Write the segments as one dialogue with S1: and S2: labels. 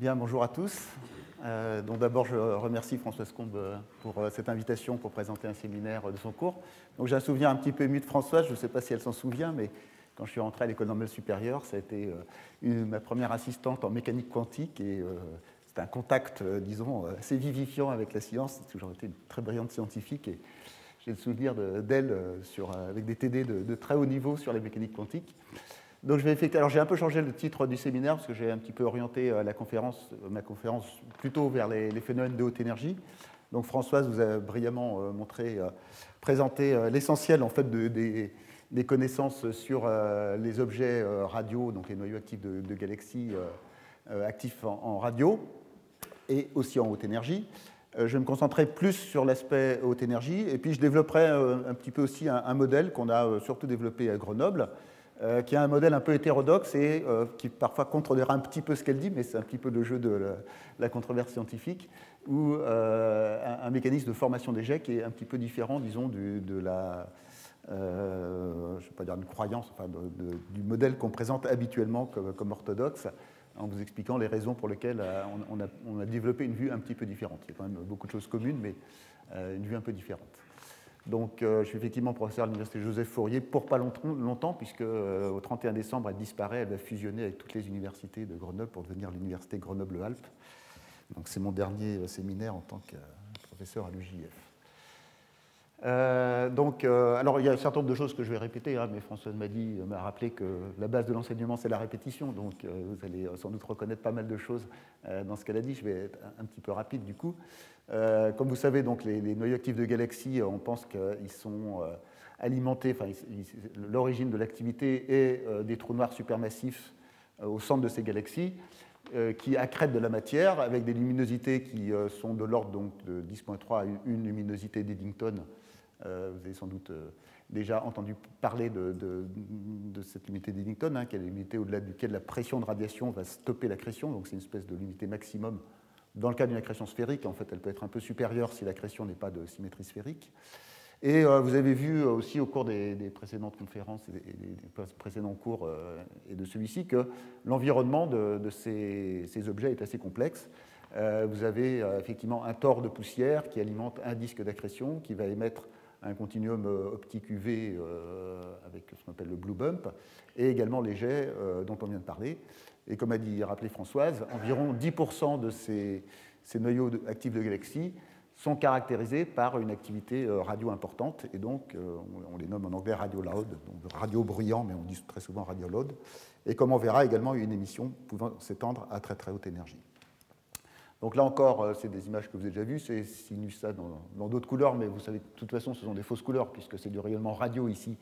S1: Bien, bonjour à tous. Donc d'abord, je remercie Françoise Combe pour cette invitation pour présenter un séminaire de son cours. Donc j'ai un souvenir un petit peu ému de Françoise, je ne sais pas si elle s'en souvient, mais quand je suis rentré à l'École normale supérieure, ça a été ma première assistante en mécanique quantique et c'était un contact, disons, assez vivifiant avec la science. C'est toujours été une très brillante scientifique et j'ai le souvenir d'elle avec des TD de très haut niveau sur la mécanique quantique. Donc je vais effectuer. Alors j'ai un peu changé le titre du séminaire parce que j'ai un petit peu orienté ma conférence plutôt vers les phénomènes de haute énergie. Donc Françoise vous a brillamment présenté l'essentiel en fait des connaissances sur les objets radio, donc les noyaux actifs de galaxies actifs en radio et aussi en haute énergie. Je vais me concentrer plus sur l'aspect haute énergie et puis je développerai un petit peu aussi un modèle qu'on a surtout développé à Grenoble, qui a un modèle un peu hétérodoxe et qui parfois contredira un petit peu ce qu'elle dit, mais c'est un petit peu le jeu de la controverse scientifique, ou un mécanisme de formation des jets qui est un petit peu différent, disons, de la, je ne vais pas dire une croyance, enfin du modèle qu'on présente habituellement comme orthodoxe, en vous expliquant les raisons pour lesquelles on a développé une vue un petit peu différente. Il y a quand même beaucoup de choses communes, mais une vue un peu différente. Donc, je suis effectivement professeur à l'Université Joseph Fourier pour pas longtemps, puisque au 31 décembre, elle disparaît, elle va fusionner avec toutes les universités de Grenoble pour devenir l'Université Grenoble-Alpes. Donc, c'est mon dernier séminaire en tant que professeur à l'UJF. Alors, il y a un certain nombre de choses que je vais répéter, mais Françoise m'a rappelé que la base de l'enseignement, c'est la répétition, donc vous allez sans doute reconnaître pas mal de choses dans ce qu'elle a dit. Je vais être un petit peu rapide du coup. Comme vous savez, donc, les noyaux actifs de galaxies, on pense qu'ils sont alimentés, l'origine de l'activité est des trous noirs supermassifs au centre de ces galaxies, qui accrètent de la matière avec des luminosités qui sont de l'ordre de 10.3 à une luminosité d'Eddington. Vous avez sans doute déjà entendu parler de cette limité d'Eddington, qui est la limité au-delà duquel la pression de radiation va stopper l'accrétion, donc c'est une espèce de limité maximum. Dans le cas d'une accrétion sphérique, en fait, elle peut être un peu supérieure si l'accrétion n'est pas de symétrie sphérique. Et vous avez vu aussi au cours des précédentes conférences et des précédents cours et de celui-ci que l'environnement de ces objets est assez complexe. Vous avez effectivement un tore de poussière qui alimente un disque d'accrétion qui va émettre un continuum optique UV avec ce qu'on appelle le blue bump, et également les jets dont on vient de parler. Et comme a rappelé Françoise, environ 10% de ces noyaux actifs de galaxies sont caractérisés par une activité radio importante, et donc on les nomme en anglais radio loud, donc radio bruyant, mais on dit très souvent radio loud, et comme on verra également une émission pouvant s'étendre à très très haute énergie. Donc là encore, c'est des images que vous avez déjà vues, c'est signé ça dans d'autres couleurs, mais vous savez, de toute façon, ce sont des fausses couleurs, puisque c'est du rayonnement radio ici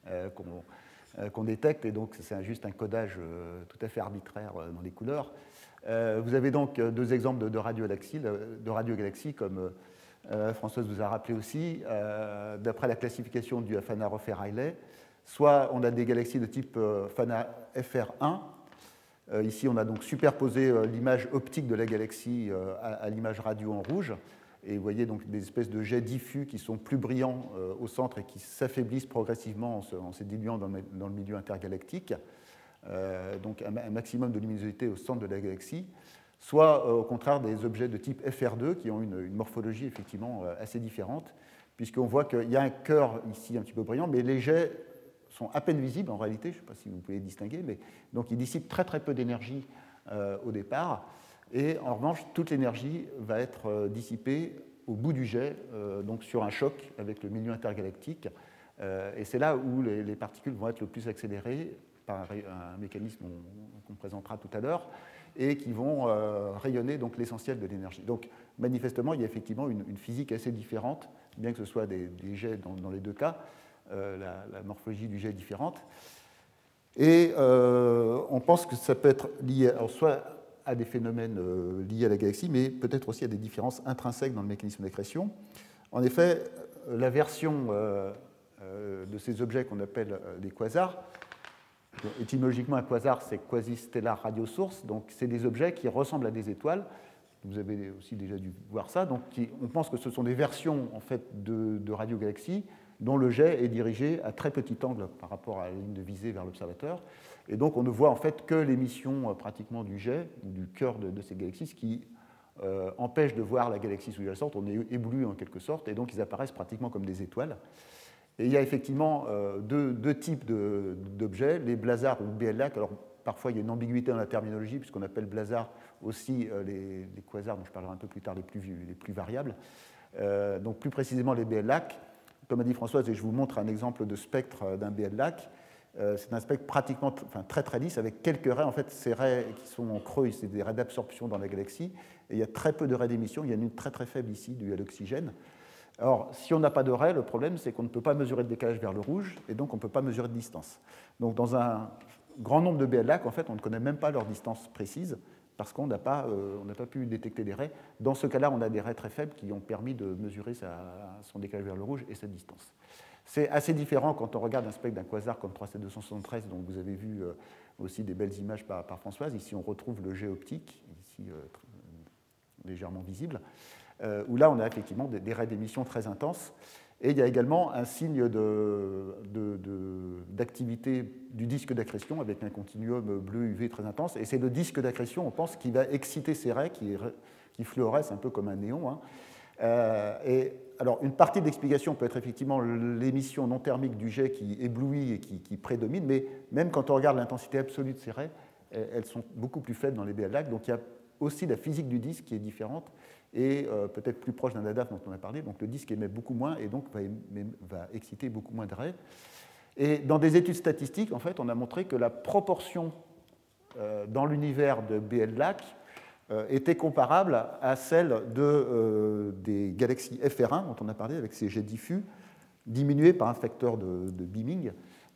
S1: qu'on détecte, et donc c'est juste un codage tout à fait arbitraire dans les couleurs. Vous avez donc deux exemples de radiogalaxies, comme Françoise vous a rappelé aussi, d'après la classification du Fana-Roffer-Rayleigh. Soit on a des galaxies de type Fana FR1. Ici, on a donc superposé l'image optique de la galaxie à l'image radio en rouge. Et vous voyez donc des espèces de jets diffus qui sont plus brillants au centre et qui s'affaiblissent progressivement en se diluant dans le milieu intergalactique. Donc un maximum de luminosité au centre de la galaxie, soit au contraire des objets de type FR2 qui ont une morphologie effectivement assez différente, puisqu'on voit qu'il y a un cœur ici un petit peu brillant, mais les jets sont à peine visibles en réalité, je ne sais pas si vous pouvez les distinguer, mais donc ils dissipent très très peu d'énergie au départ, et en revanche toute l'énergie va être dissipée au bout du jet, donc sur un choc avec le milieu intergalactique, et c'est là où les particules vont être le plus accélérées par un mécanisme qu'on présentera tout à l'heure, et qui vont rayonner donc l'essentiel de l'énergie. Donc manifestement, il y a effectivement une physique assez différente, bien que ce soit des jets dans les deux cas, la morphologie du jet est différente. Et on pense que ça peut être lié soit à des phénomènes liés à la galaxie, mais peut-être aussi à des différences intrinsèques dans le mécanisme d'accrétion. En effet, la version de ces objets qu'on appelle des quasars, étymologiquement, un quasar, c'est quasi-stellar radio-source, donc c'est des objets qui ressemblent à des étoiles. Vous avez aussi déjà dû voir ça. Donc, on pense que ce sont des versions en fait, de radiogalaxies dont le jet est dirigé à très petit angle par rapport à la ligne de visée vers l'observateur. Et donc on ne voit en fait que l'émission pratiquement du jet, ou du cœur de ces galaxies, ce qui empêche de voir la galaxie sous elle sorte. On est ébloui en quelque sorte, et donc ils apparaissent pratiquement comme des étoiles. Et il y a effectivement deux types d'objets, les blazars ou BL-LAC. Alors parfois il y a une ambiguïté dans la terminologie, puisqu'on appelle blazars aussi les quasars, dont je parlerai un peu plus tard, les plus variables. Donc plus précisément les BL-LAC. Comme a dit Françoise, et je vous montre un exemple de spectre d'un BL-LAC, c'est un spectre pratiquement très très lisse, avec quelques raies. En fait, ces raies qui sont en creux, c'est des raies d'absorption dans la galaxie, et il y a très peu de raies d'émission. Il y en a une très très faible ici, due à l'oxygène. Alors, si on n'a pas de raies, le problème, c'est qu'on ne peut pas mesurer de décalage vers le rouge, et donc on ne peut pas mesurer de distance. Donc, dans un grand nombre de BL-LAC, en fait, on ne connaît même pas leur distance précise, parce qu'on n'a pas pu détecter des raies. Dans ce cas-là, on a des raies très faibles qui ont permis de mesurer son décalage vers le rouge et sa distance. C'est assez différent quand on regarde un spectre d'un quasar comme 3C273, dont vous avez vu aussi des belles images par Françoise. Ici, on retrouve le jet optique, ici légèrement visible, où là, on a effectivement des raies d'émission très intenses. Et il y a également un signe d'activité du disque d'accrétion avec un continuum bleu UV très intense. Et c'est le disque d'accrétion, on pense, qui va exciter ces raies qui fluorescent un peu comme un néon. Hein. Et alors, une partie de l'explication peut être effectivement l'émission non thermique du jet qui éblouit et qui prédomine, mais même quand on regarde l'intensité absolue de ces raies, elles sont beaucoup plus faibles dans les BL-LAC. Donc il y a aussi la physique du disque qui est différente et peut-être plus proche d'un ADAF dont on a parlé. Donc le disque émet beaucoup moins et donc va exciter beaucoup moins de raies. Et dans des études statistiques, en fait, on a montré que la proportion dans l'univers de BL-LAC était comparable à celle des galaxies FR1 dont on a parlé avec ces jets diffus, diminués par un facteur de beaming,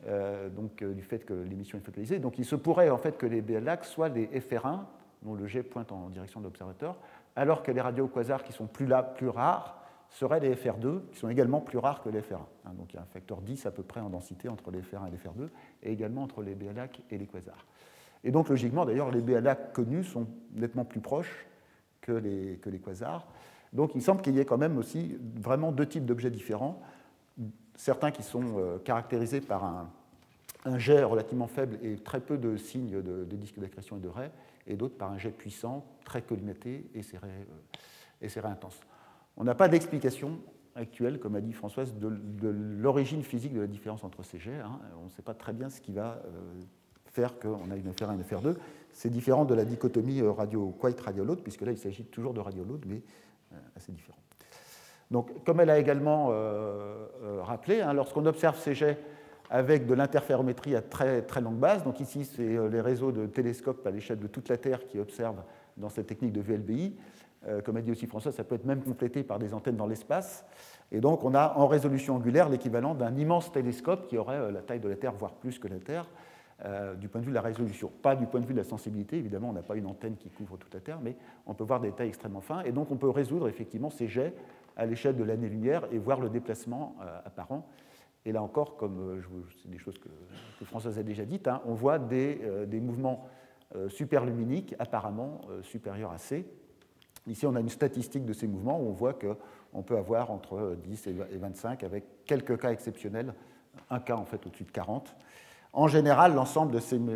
S1: du fait que l'émission est focalisée. Donc il se pourrait en fait que les BL-LAC soient les FR1, dont le jet pointe en direction de l'observateur, alors que les radioquasars qui sont plus rares seraient les FR2, qui sont également plus rares que les FR1. Donc il y a un facteur 10 à peu près en densité entre les FR1 et les FR2, et également entre les BL-LAC et les quasars. Et donc, logiquement, d'ailleurs, les BL-LAC connus sont nettement plus proches que les quasars. Donc, il semble qu'il y ait quand même aussi vraiment deux types d'objets différents. Certains qui sont caractérisés par un jet relativement faible et très peu de signes de disques d'accrétion et de raies, et d'autres par un jet puissant, très collimaté et ces raies intenses. On n'a pas d'explication actuelle, comme a dit Françoise, de l'origine physique de la différence entre ces jets. Hein. On ne sait pas très bien ce qui va faire qu'on a une FR1 et une FR2. C'est différent de la dichotomie radio-quite-radio-load, puisque là, il s'agit toujours de radio-load, mais assez différent. Donc, comme elle a également rappelé, hein, lorsqu'on observe ces jets avec de l'interférométrie à très, très longue base, donc ici, c'est les réseaux de télescopes à l'échelle de toute la Terre qui observent dans cette technique de VLBI. Comme a dit aussi François, ça peut être même complété par des antennes dans l'espace. Et donc, on a en résolution angulaire l'équivalent d'un immense télescope qui aurait la taille de la Terre, voire plus que la Terre, du point de vue de la résolution. Pas du point de vue de la sensibilité, évidemment, on n'a pas une antenne qui couvre toute la Terre, mais on peut voir des détails extrêmement fins. Et donc, on peut résoudre effectivement ces jets à l'échelle de l'année-lumière et voir le déplacement apparent. Et là encore, comme c'est des choses que Françoise a déjà dites, hein, on voit des mouvements superluminiques apparemment supérieurs à C. Ici, on a une statistique de ces mouvements où on voit qu'on peut avoir entre 10 et 25, avec quelques cas exceptionnels, un cas en fait au-dessus de 40. En général, l'ensemble de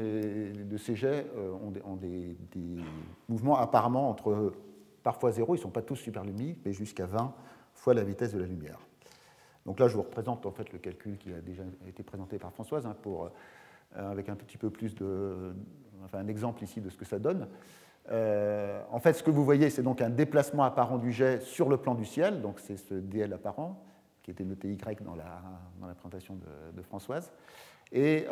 S1: ces jets ont des mouvements apparemment entre parfois 0, ils ne sont pas tous superluminiques, mais jusqu'à 20 fois la vitesse de la lumière. Donc là, je vous représente en fait le calcul qui a déjà été présenté par Françoise, hein, avec un petit peu plus un exemple ici de ce que ça donne. En fait, ce que vous voyez, c'est donc un déplacement apparent du jet sur le plan du ciel, donc c'est ce DL apparent, qui était noté Y dans la présentation de Françoise. Et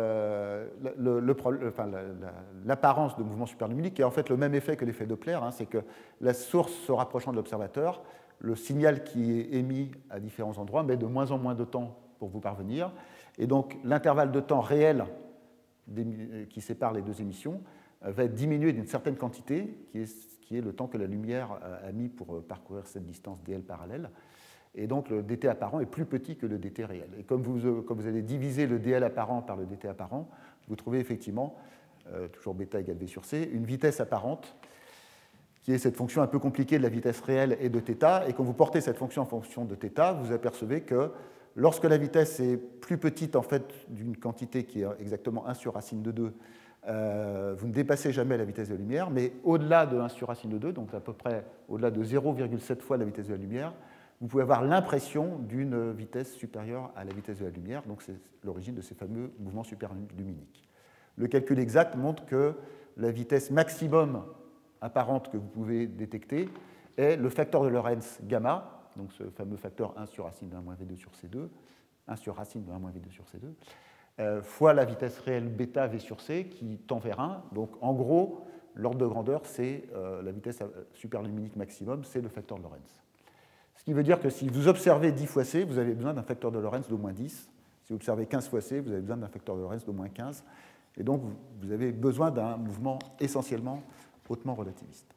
S1: l'apparence de mouvement superluminique est en fait le même effet que l'effet Doppler, hein, c'est que la source se rapprochant de l'observateur, le signal qui est émis à différents endroits met de moins en moins de temps pour vous parvenir, et donc l'intervalle de temps réel qui sépare les deux émissions va être diminué d'une certaine quantité, qui est le temps que la lumière a mis pour parcourir cette distance dl parallèle. Et donc le dt apparent est plus petit que le dt réel. Et comme vous allez diviser le dl apparent par le dt apparent, vous trouvez effectivement, toujours bêta égale v sur c, une vitesse apparente, qui est cette fonction un peu compliquée de la vitesse réelle et de θ. Et quand vous portez cette fonction en fonction de θ, vous apercevez que Lorsque la vitesse est plus petite en fait, d'une quantité qui est exactement 1 sur racine de 2, vous ne dépassez jamais la vitesse de la lumière, mais au-delà de 1 sur racine de 2, donc à peu près au-delà de 0,7 fois la vitesse de la lumière, vous pouvez avoir l'impression d'une vitesse supérieure à la vitesse de la lumière, donc c'est l'origine de ces fameux mouvements superluminiques. Le calcul exact montre que la vitesse maximum apparente que vous pouvez détecter est le facteur de Lorentz gamma, donc ce fameux facteur 1 sur racine de 1 moins V2 sur C2, 1 sur racine de 1 moins V2 sur C2, fois la vitesse réelle bêta V sur C qui tend vers 1. Donc en gros, l'ordre de grandeur, c'est la vitesse superluminique maximum, c'est le facteur de Lorentz. Ce qui veut dire que si vous observez 10 fois C, vous avez besoin d'un facteur de Lorentz d'au moins 10. Si vous observez 15 fois C, vous avez besoin d'un facteur de Lorentz d'au moins 15. Et donc, vous avez besoin d'un mouvement essentiellement hautement relativiste.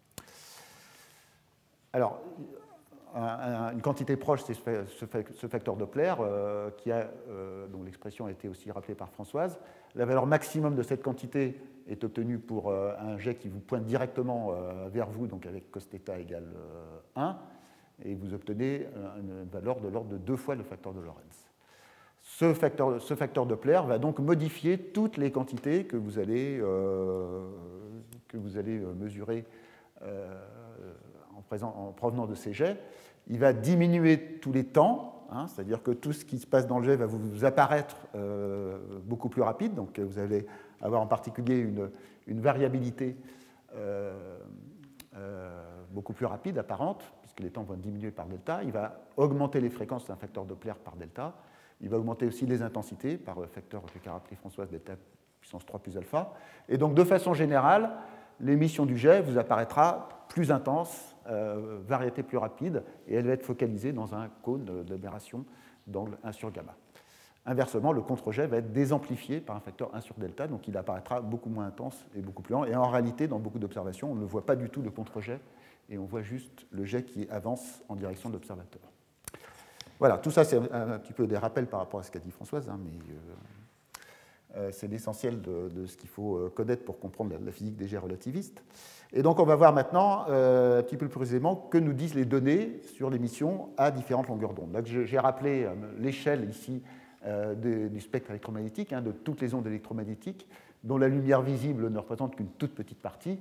S1: Alors, une quantité proche, c'est ce facteur Doppler, dont l'expression a été aussi rappelée par Françoise. La valeur maximum de cette quantité est obtenue pour un jet qui vous pointe directement vers vous, donc avec cos θ égale 1, et vous obtenez une valeur de l'ordre de 2 fois le facteur de Lorentz. Ce facteur Doppler va donc modifier toutes les quantités que vous allez mesurer en provenant de ces jets. Il va diminuer tous les temps, c'est-à-dire que tout ce qui se passe dans le jet va vous apparaître beaucoup plus rapide. Donc vous allez avoir en particulier une variabilité beaucoup plus rapide, apparente, puisque les temps vont diminuer par delta. Il va augmenter les fréquences d'un facteur Doppler par delta. Il va augmenter aussi les intensités par le facteur qu'a rappelé Françoise, delta puissance 3 plus alpha. Et donc, de façon générale, l'émission du jet vous apparaîtra plus intense, variété plus rapide, et elle va être focalisée dans un cône d'aberration d'angle 1 sur gamma. Inversement, le contre-jet va être désamplifié par un facteur 1 sur delta, donc il apparaîtra beaucoup moins intense et beaucoup plus lent. Et en réalité, dans beaucoup d'observations, on ne voit pas du tout le contre-jet, et on voit juste le jet qui avance en direction de l'observateur. Voilà, tout ça, c'est un petit peu des rappels par rapport à ce qu'a dit Françoise, mais c'est l'essentiel de ce qu'il faut connaître pour comprendre la physique des jets relativistes. Et donc, on va voir maintenant, un petit peu plus précisément, que nous disent les données sur l'émission à différentes longueurs d'onde. Là, j'ai rappelé l'échelle ici du spectre électromagnétique, de toutes les ondes électromagnétiques, dont la lumière visible ne représente qu'une toute petite partie.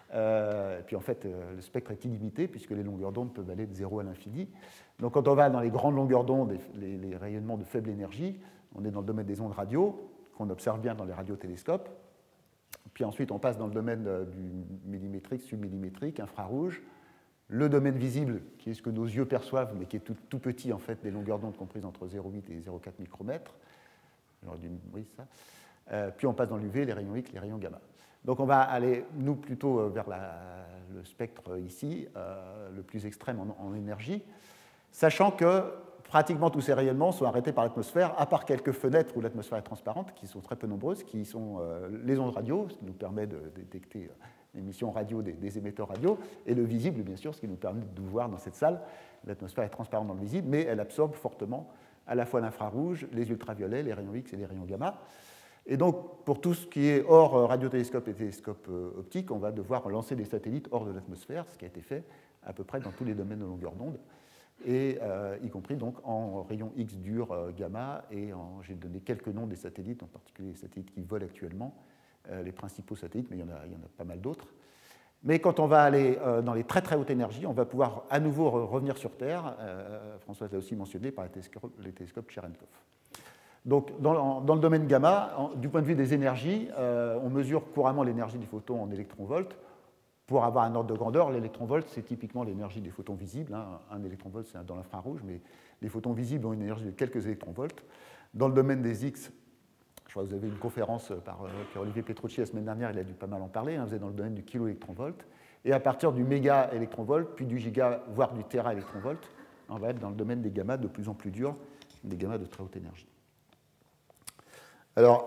S1: Et puis en fait, le spectre est illimité puisque les longueurs d'onde peuvent aller de 0 à l'infini. Donc quand on va dans les grandes longueurs d'onde, les rayonnements de faible énergie, on est dans le domaine des ondes radio, qu'on observe bien dans les radiotélescopes. Puis ensuite, on passe dans le domaine du millimétrique, submillimétrique, infrarouge. Le domaine visible, qui est ce que nos yeux perçoivent, mais qui est tout petit, en fait, des longueurs d'onde comprises entre 0,8 et 0,4 micromètres. Oui, ça. Puis on passe dans l'UV, les rayons X, les rayons gamma. Donc on va aller, nous, plutôt vers le spectre ici, le plus extrême en énergie, sachant que pratiquement tous ces rayonnements sont arrêtés par l'atmosphère, à part quelques fenêtres où l'atmosphère est transparente, qui sont très peu nombreuses, qui sont les ondes radio, ce qui nous permet de détecter l'émission radio des émetteurs radio, et le visible, bien sûr, ce qui nous permet de voir dans cette salle. L'atmosphère est transparente dans le visible, mais elle absorbe fortement à la fois l'infrarouge, les ultraviolets, les rayons X et les rayons gamma. Et donc, pour tout ce qui est hors radiotélescope et télescope optique, on va devoir lancer des satellites hors de l'atmosphère, ce qui a été fait à peu près dans tous les domaines de longueur d'onde, et y compris donc en rayons X dur gamma, et j'ai donné quelques noms des satellites, en particulier les satellites qui volent actuellement, les principaux satellites, mais il y en a pas mal d'autres. Mais quand on va aller dans les très très hautes énergies, on va pouvoir à nouveau revenir sur Terre, Françoise l'a aussi mentionné, par les télescopes Cherenkov. Donc, dans le domaine gamma, du point de vue des énergies, on mesure couramment l'énergie des photons en électronvolts. Pour avoir un ordre de grandeur, l'électronvolt, c'est typiquement l'énergie des photons visibles. Un électronvolt, c'est dans l'infrarouge, mais les photons visibles ont une énergie de quelques électronvolts. Dans le domaine des X, je crois que vous avez une conférence par Olivier Petrucci la semaine dernière, il a dû pas mal en parler. Vous êtes dans le domaine du kiloélectronvolt. Et à partir du méga-électronvolt, puis du giga, voire du téra-électronvolt, on va être dans le domaine des gammas de plus en plus durs, des gammas de très haute énergie. Alors,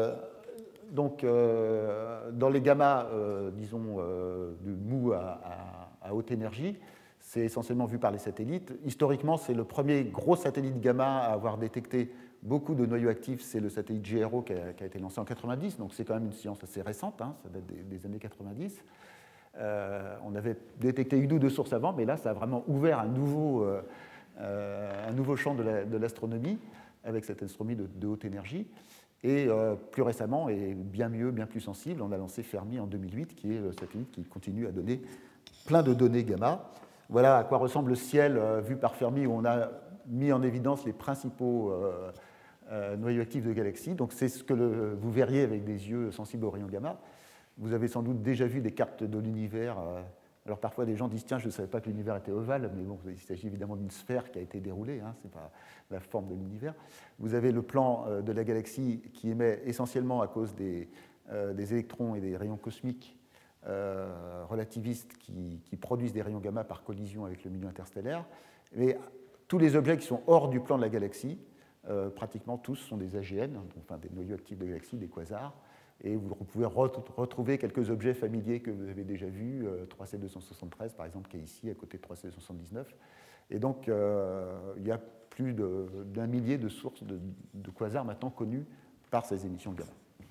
S1: dans les gammas, disons, de mou à haute énergie, c'est essentiellement vu par les satellites. Historiquement, c'est le premier gros satellite gamma à avoir détecté beaucoup de noyaux actifs, c'est le satellite GRO qui a été lancé en 90, donc c'est quand même une science assez récente, ça date des années 90. On avait détecté une ou deux sources avant, mais là, ça a vraiment ouvert un nouveau un nouveau champ de l'astronomie, avec cette astronomie de haute énergie. Et plus récemment, et bien mieux, bien plus sensible, on a lancé Fermi en 2008, qui est le satellite qui continue à donner plein de données gamma. Voilà à quoi ressemble le ciel vu par Fermi, où on a mis en évidence les principaux noyaux actifs de galaxies. Donc c'est ce que vous verriez avec des yeux sensibles aux rayons gamma. Vous avez sans doute déjà vu des cartes de l'univers. Alors parfois des gens disent tiens, je ne savais pas que l'univers était ovale, mais bon, il s'agit évidemment d'une sphère qui a été déroulée, hein, ce n'est pas la forme de l'univers. Vous avez le plan de la galaxie qui émet essentiellement à cause des électrons et des rayons cosmiques relativistes qui produisent des rayons gamma par collision avec le milieu interstellaire. Mais tous les objets qui sont hors du plan de la galaxie, pratiquement tous sont des AGN, enfin des noyaux actifs de galaxies, des quasars. Et vous pouvez retrouver quelques objets familiers que vous avez déjà vus, 3C273 par exemple, qui est ici à côté de 3C279. Et donc, il y a plus d'un millier de sources de quasars maintenant connues par ces émissions gamma.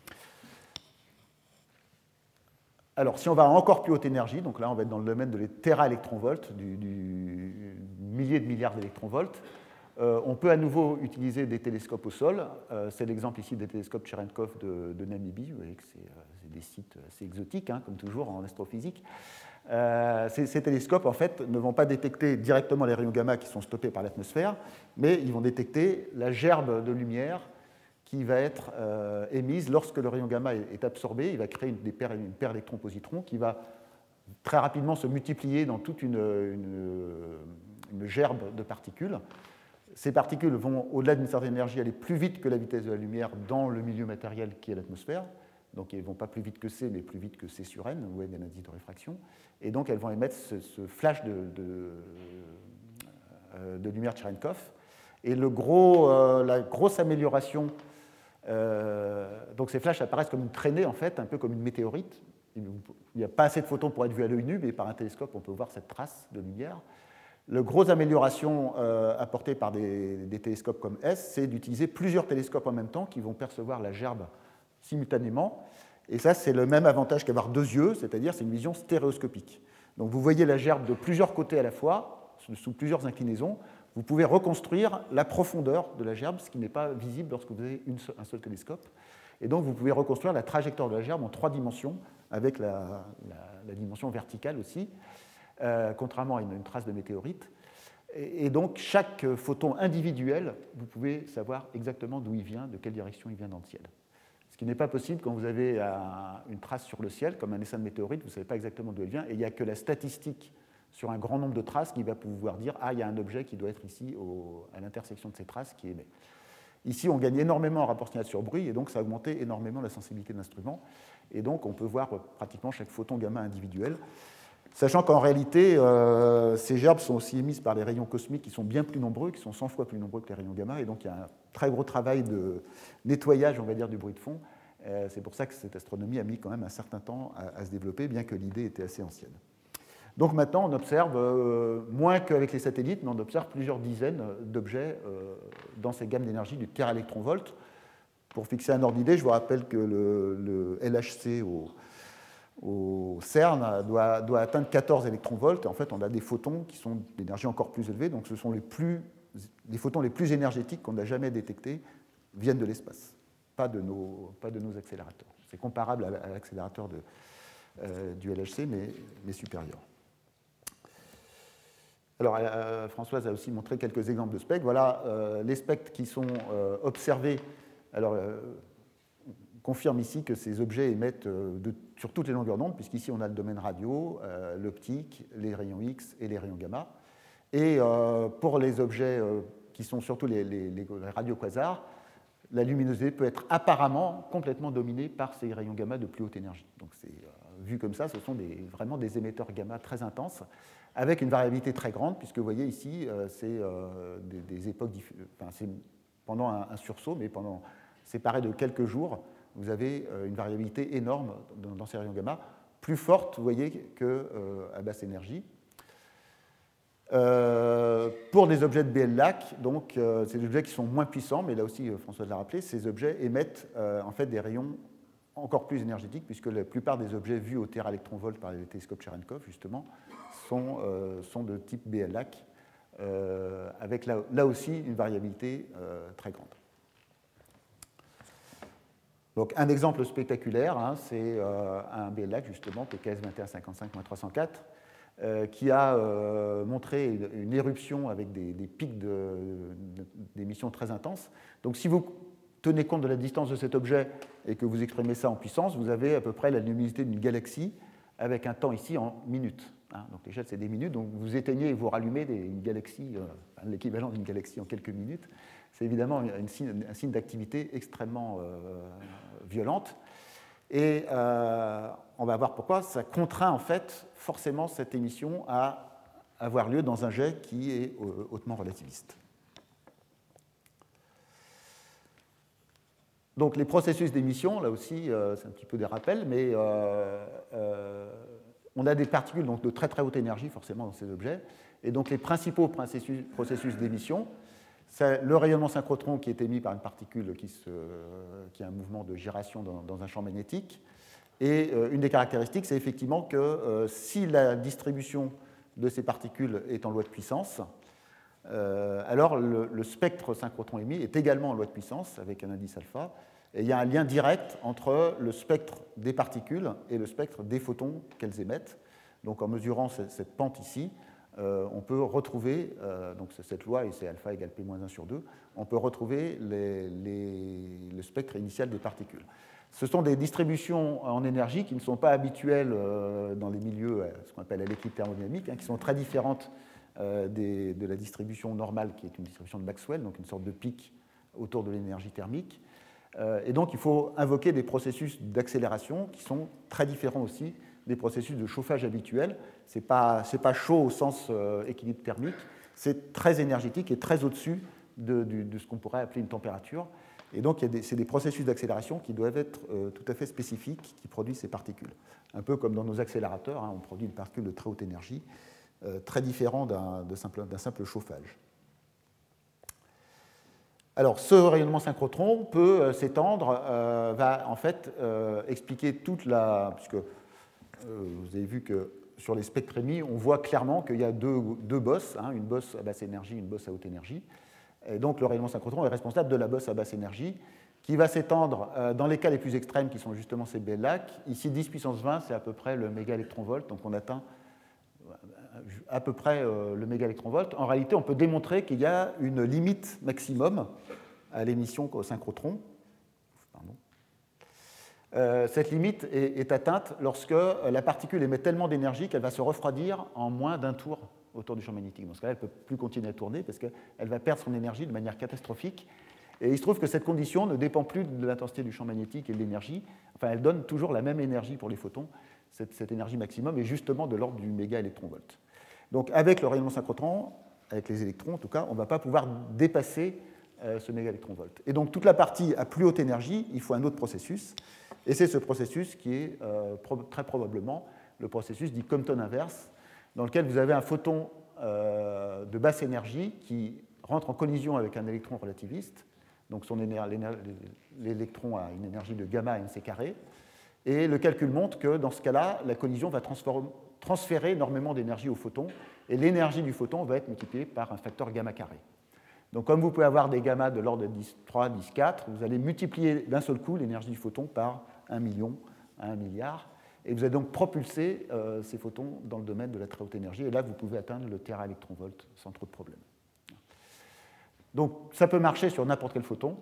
S1: Alors, si on va à encore plus haute énergie, donc là, on va être dans le domaine des téraélectronvolts, du millier de milliards d'électronvolts, on peut à nouveau utiliser des télescopes au sol. C'est l'exemple ici des télescopes Cherenkov de Namibie. Vous voyez que c'est des sites assez exotiques, hein, comme toujours en astrophysique. Ces télescopes, en fait, ne vont pas détecter directement les rayons gamma qui sont stoppés par l'atmosphère, mais ils vont détecter la gerbe de lumière qui va être émise lorsque le rayon gamma est absorbé. Il va créer une paire électron-positron qui va très rapidement se multiplier dans toute une gerbe de particules. Ces particules vont, au-delà d'une certaine énergie, aller plus vite que la vitesse de la lumière dans le milieu matériel qui est l'atmosphère. Donc, elles ne vont pas plus vite que C, mais plus vite que C sur N, où N est l'indice de réfraction. Et donc, elles vont émettre ce flash de lumière Cherenkov. Et la grosse amélioration, donc ces flashs apparaissent comme une traînée, en fait, un peu comme une météorite. Il n'y a pas assez de photons pour être vu à l'œil nu, mais par un télescope, on peut voir cette trace de lumière. La grosse amélioration apportée par des télescopes comme S, c'est d'utiliser plusieurs télescopes en même temps qui vont percevoir la gerbe simultanément. Et ça, c'est le même avantage qu'avoir deux yeux, c'est-à-dire c'est une vision stéréoscopique. Donc vous voyez la gerbe de plusieurs côtés à la fois, sous plusieurs inclinaisons. Vous pouvez reconstruire la profondeur de la gerbe, ce qui n'est pas visible lorsque vous avez un seul télescope. Et donc vous pouvez reconstruire la trajectoire de la gerbe en 3 dimensions, avec la dimension verticale aussi. Contrairement à une trace de météorite. Et donc, chaque photon individuel, vous pouvez savoir exactement d'où il vient, de quelle direction il vient dans le ciel. Ce qui n'est pas possible quand vous avez une trace sur le ciel, comme un essaim de météorite, vous ne savez pas exactement d'où elle vient, et il n'y a que la statistique sur un grand nombre de traces qui va pouvoir dire « Ah, il y a un objet qui doit être ici à l'intersection de ces traces qui émet ». Ici, on gagne énormément en rapport signal sur bruit, et donc ça a augmenté énormément la sensibilité de l'instrument. Et donc, on peut voir pratiquement chaque photon gamma individuel. Sachant qu'en réalité, ces gerbes sont aussi émises par les rayons cosmiques qui sont bien plus nombreux, qui sont 100 fois plus nombreux que les rayons gamma, et donc il y a un très gros travail de nettoyage, on va dire, du bruit de fond. C'est pour ça que cette astronomie a mis quand même un certain temps à se développer, bien que l'idée était assez ancienne. Donc maintenant, on observe, moins qu'avec les satellites, mais on observe plusieurs dizaines d'objets dans ces gammes d'énergie du téraélectronvolt. Pour fixer un ordre d'idée, je vous rappelle que le LHC au CERN doit atteindre 14 électronvolts. Et en fait, on a des photons qui sont d'énergie encore plus élevée. Donc, ce sont les photons les plus énergétiques qu'on n'a jamais détectés viennent de l'espace, pas de nos accélérateurs. C'est comparable à l'accélérateur du LHC, mais supérieur. Alors, Françoise a aussi montré quelques exemples de spectres. Voilà les spectres qui sont observés. Alors, confirme ici que ces objets émettent sur toutes les longueurs d'onde, puisqu'ici on a le domaine radio, l'optique, les rayons X et les rayons gamma. Et pour les objets qui sont surtout les radioquasars, la luminosité peut être apparemment complètement dominée par ces rayons gamma de plus haute énergie. Donc vu comme ça, ce sont vraiment des émetteurs gamma très intenses, avec une variabilité très grande, puisque vous voyez ici, c'est des époques, c'est pendant un sursaut, mais séparé de quelques jours, vous avez une variabilité énorme dans ces rayons gamma, plus forte, vous voyez, qu'à basse énergie. Pour des objets de BL-LAC, donc c'est des objets qui sont moins puissants, mais là aussi François l'a rappelé, ces objets émettent en fait des rayons encore plus énergétiques, puisque la plupart des objets vus au téraélectronvolt par les télescopes Cherenkov, justement, sont de type BL-LAC, avec là aussi une variabilité très grande. Donc un exemple spectaculaire, hein, c'est un BLAC justement, PKS 2155-304, qui a montré une éruption avec des pics d'émissions très intenses. Donc si vous tenez compte de la distance de cet objet et que vous exprimez ça en puissance, vous avez à peu près la luminosité d'une galaxie avec un temps ici en minutes. Hein. Donc l'échelle, c'est des minutes. Donc vous éteignez et vous rallumez une galaxie, l'équivalent d'une galaxie en quelques minutes. C'est évidemment un signe d'activité extrêmement violente. Et on va voir pourquoi ça contraint en fait forcément cette émission à avoir lieu dans un jet qui est hautement relativiste. Donc les processus d'émission, là aussi, c'est un petit peu des rappels, mais on a des particules donc, de très très haute énergie forcément dans ces objets. Et donc les principaux processus d'émission, c'est le rayonnement synchrotron qui est émis par une particule qui a un mouvement de gyration dans un champ magnétique. Et une des caractéristiques, c'est effectivement que si la distribution de ces particules est en loi de puissance, alors le spectre synchrotron émis est également en loi de puissance avec un indice alpha. Et il y a un lien direct entre le spectre des particules et le spectre des photons qu'elles émettent. Donc en mesurant cette pente ici, on peut retrouver, donc cette loi, et c'est alpha égale P-1 sur 2, on peut retrouver le spectre initial des particules. Ce sont des distributions en énergie qui ne sont pas habituelles dans les milieux, ce qu'on appelle à l'équilibre thermodynamique, hein, qui sont très différentes de la distribution normale, qui est une distribution de Maxwell, donc une sorte de pic autour de l'énergie thermique. Et donc il faut invoquer des processus d'accélération qui sont très différents aussi des processus de chauffage habituels. Ce n'est pas chaud au sens équilibre thermique, c'est très énergétique et très au-dessus de ce qu'on pourrait appeler une température. Et donc c'est des processus d'accélération qui doivent être tout à fait spécifiques, qui produisent ces particules. Un peu comme dans nos accélérateurs, hein, on produit une particule de très haute énergie, très différent d'un simple chauffage. Alors, ce rayonnement synchrotron peut s'étendre, va en fait expliquer toute la... Puisque vous avez vu que sur les spectres émis, on voit clairement qu'il y a deux bosses, hein, une bosse à basse énergie, une bosse à haute énergie. Et donc, le rayonnement synchrotron est responsable de la bosse à basse énergie, qui va s'étendre dans les cas les plus extrêmes, qui sont justement ces BLAC. Ici, 10 puissance 20, c'est à peu près le mégaélectronvolt, donc on atteint à peu près le mégaélectronvolt. En réalité, on peut démontrer qu'il y a une limite maximum à l'émission au synchrotron. Cette limite est atteinte lorsque la particule émet tellement d'énergie qu'elle va se refroidir en moins d'un tour autour du champ magnétique. Dans ce cas-là, elle ne peut plus continuer à tourner parce qu'elle va perdre son énergie de manière catastrophique. Et il se trouve que cette condition ne dépend plus de l'intensité du champ magnétique et de l'énergie. Enfin, elle donne toujours la même énergie pour les photons. Cette énergie maximum est justement de l'ordre du mégaélectronvolt. Donc avec le rayonnement synchrotron, avec les électrons en tout cas, on ne va pas pouvoir dépasser ce mégaélectronvolt. Et donc toute la partie à plus haute énergie, il faut un autre processus. Et c'est ce processus qui est très probablement le processus dit Compton inverse, dans lequel vous avez un photon de basse énergie qui rentre en collision avec un électron relativiste. Donc l'électron a une énergie de gamma mc carré. Et le calcul montre que dans ce cas-là, la collision va transférer énormément d'énergie au photon, et l'énergie du photon va être multipliée par un facteur gamma carré. Donc comme vous pouvez avoir des gammas de l'ordre de 10,3, 10,4, vous allez multiplier d'un seul coup l'énergie du photon par 1 million à 1 milliard, et vous allez donc propulser ces photons dans le domaine de la très haute énergie, et là vous pouvez atteindre le téraélectronvolt sans trop de problème. Donc ça peut marcher sur n'importe quel photon,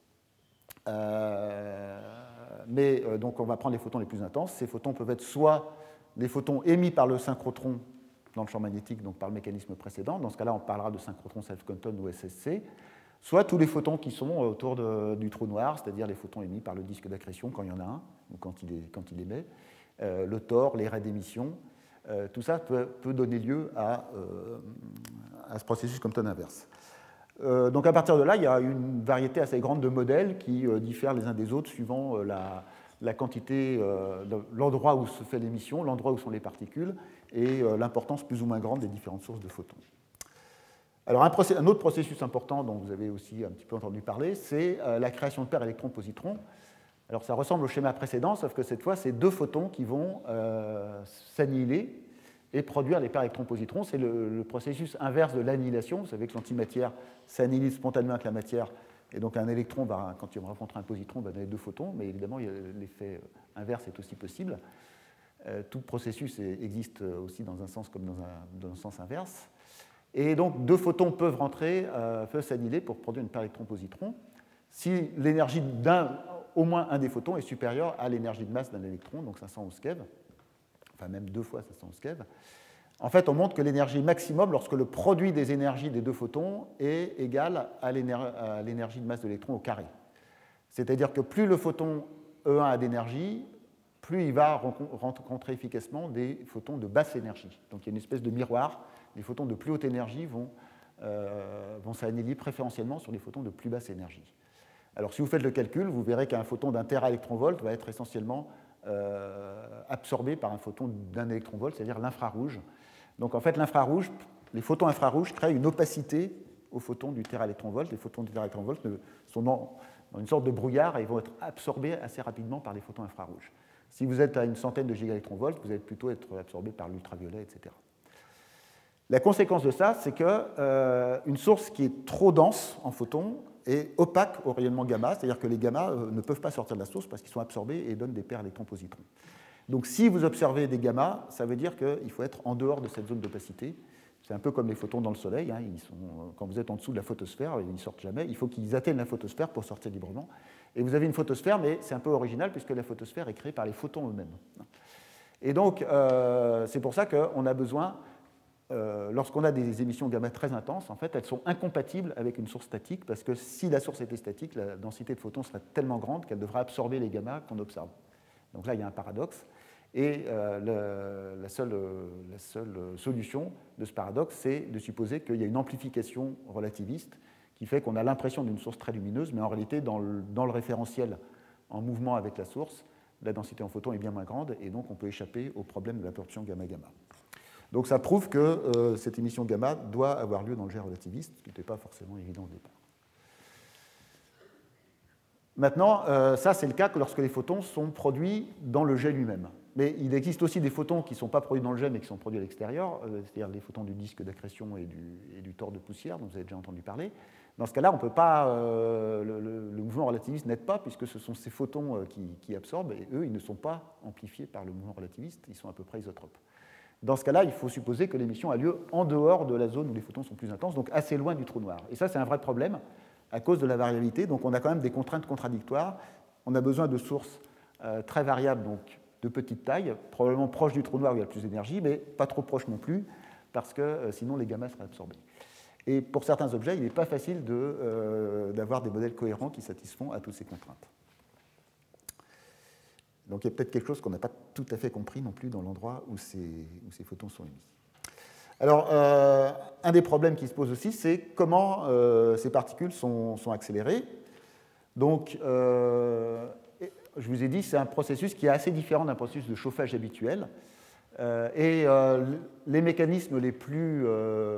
S1: mais donc on va prendre les photons les plus intenses. Ces photons peuvent être soit des photons émis par le synchrotron dans le champ magnétique, donc par le mécanisme précédent. Dans ce cas-là, on parlera de synchrotron self-Compton ou SSC, soit tous les photons qui sont autour du trou noir, c'est-à-dire les photons émis par le disque d'accrétion quand il y en a un, ou quand il émet, le TOR, les raies d'émission. Tout ça peut donner lieu à ce processus Compton inverse. Donc à partir de là, il y a une variété assez grande de modèles qui diffèrent les uns des autres suivant la quantité, l'endroit où se fait l'émission, l'endroit où sont les particules et l'importance plus ou moins grande des différentes sources de photons. Alors un autre processus important dont vous avez aussi un petit peu entendu parler, c'est la création de paires électrons-positrons. Alors ça ressemble au schéma précédent, sauf que cette fois, c'est deux photons qui vont s'annihiler et produire les paires électrons-positrons. C'est le processus inverse de l'annihilation. Vous savez que l'antimatière s'annihile spontanément avec la matière, et donc un électron, quand il rencontre un positron, va donner 2 photons, mais évidemment, l'effet inverse est aussi possible. Tout processus existe aussi dans un sens comme dans un sens inverse. Et donc, 2 photons peuvent s'annihiler pour produire une paire électron-positron si l'énergie au moins un des photons est supérieure à l'énergie de masse d'un électron, donc 511 keV, enfin même 2 fois 511 keV. En fait, on montre que l'énergie maximum, lorsque le produit des énergies des 2 photons est égal à l'énergie de masse de l'électron au carré. C'est-à-dire que plus le photon E1 a d'énergie, plus il va rencontrer efficacement des photons de basse énergie. Donc il y a une espèce de miroir. Les photons de plus haute énergie vont s'annihiler préférentiellement sur les photons de plus basse énergie. Alors si vous faites le calcul, vous verrez qu'un photon d'1 téraélectronvolt va être essentiellement absorbé par un photon d'1 électronvolt, c'est-à-dire l'infrarouge. Donc en fait, les photons infrarouges créent une opacité aux photons du téraélectronvolt. Les photons du téraélectronvolt sont dans une sorte de brouillard et ils vont être absorbés assez rapidement par les photons infrarouges. Si vous êtes à une centaine de gigaélectronvolts, vous allez plutôt être absorbé par l'ultraviolet, etc. La conséquence de ça, c'est qu'une source qui est trop dense en photons est opaque au rayonnement gamma, c'est-à-dire que les gamma ne peuvent pas sortir de la source parce qu'ils sont absorbés et donnent des paires électrons-positrons. Donc si vous observez des gamma, ça veut dire qu'il faut être en dehors de cette zone d'opacité. C'est un peu comme les photons dans le Soleil. Quand vous êtes en dessous de la photosphère, ils ne sortent jamais. Il faut qu'ils atteignent la photosphère pour sortir librement. Et vous avez une photosphère, mais c'est un peu original puisque la photosphère est créée par les photons eux-mêmes. Et donc, c'est pour ça qu'on a besoin, lorsqu'on a des émissions gamma très intenses, en fait, elles sont incompatibles avec une source statique parce que si la source était statique, la densité de photons serait tellement grande qu'elle devrait absorber les gamma qu'on observe. Donc là, il y a un paradoxe. Et la seule solution de ce paradoxe, c'est de supposer qu'il y a une amplification relativiste qui fait qu'on a l'impression d'une source très lumineuse, mais en réalité, dans le référentiel en mouvement avec la source, la densité en photons est bien moins grande, et donc on peut échapper au problème de l'absorption gamma-gamma. Donc ça prouve que cette émission gamma doit avoir lieu dans le jet relativiste, ce qui n'était pas forcément évident au départ. Maintenant, ça c'est le cas que lorsque les photons sont produits dans le jet lui-même. Mais il existe aussi des photons qui ne sont pas produits dans le jet mais qui sont produits à l'extérieur, c'est-à-dire les photons du disque d'accrétion et du tore de poussière dont vous avez déjà entendu parler. Dans ce cas-là, on peut pas, le mouvement relativiste n'aide pas puisque ce sont ces photons qui absorbent et eux, ils ne sont pas amplifiés par le mouvement relativiste, ils sont à peu près isotropes. Dans ce cas-là, il faut supposer que l'émission a lieu en dehors de la zone où les photons sont plus intenses, donc assez loin du trou noir. Et ça, c'est un vrai problème à cause de la variabilité. Donc on a quand même des contraintes contradictoires. On a besoin de sources très variables, donc de petite taille, probablement proches du trou noir où il y a le plus d'énergie, mais pas trop proches non plus, parce que sinon les gamma seraient absorbés. Et pour certains objets, il n'est pas facile d'avoir des modèles cohérents qui satisfont à toutes ces contraintes. Donc il y a peut-être quelque chose qu'on n'a pas tout à fait compris non plus dans l'endroit où ces photons sont émis. Alors, un des problèmes qui se pose aussi, c'est comment ces particules sont accélérées. Donc, je vous ai dit, c'est un processus qui est assez différent d'un processus de chauffage habituel. Et les mécanismes les plus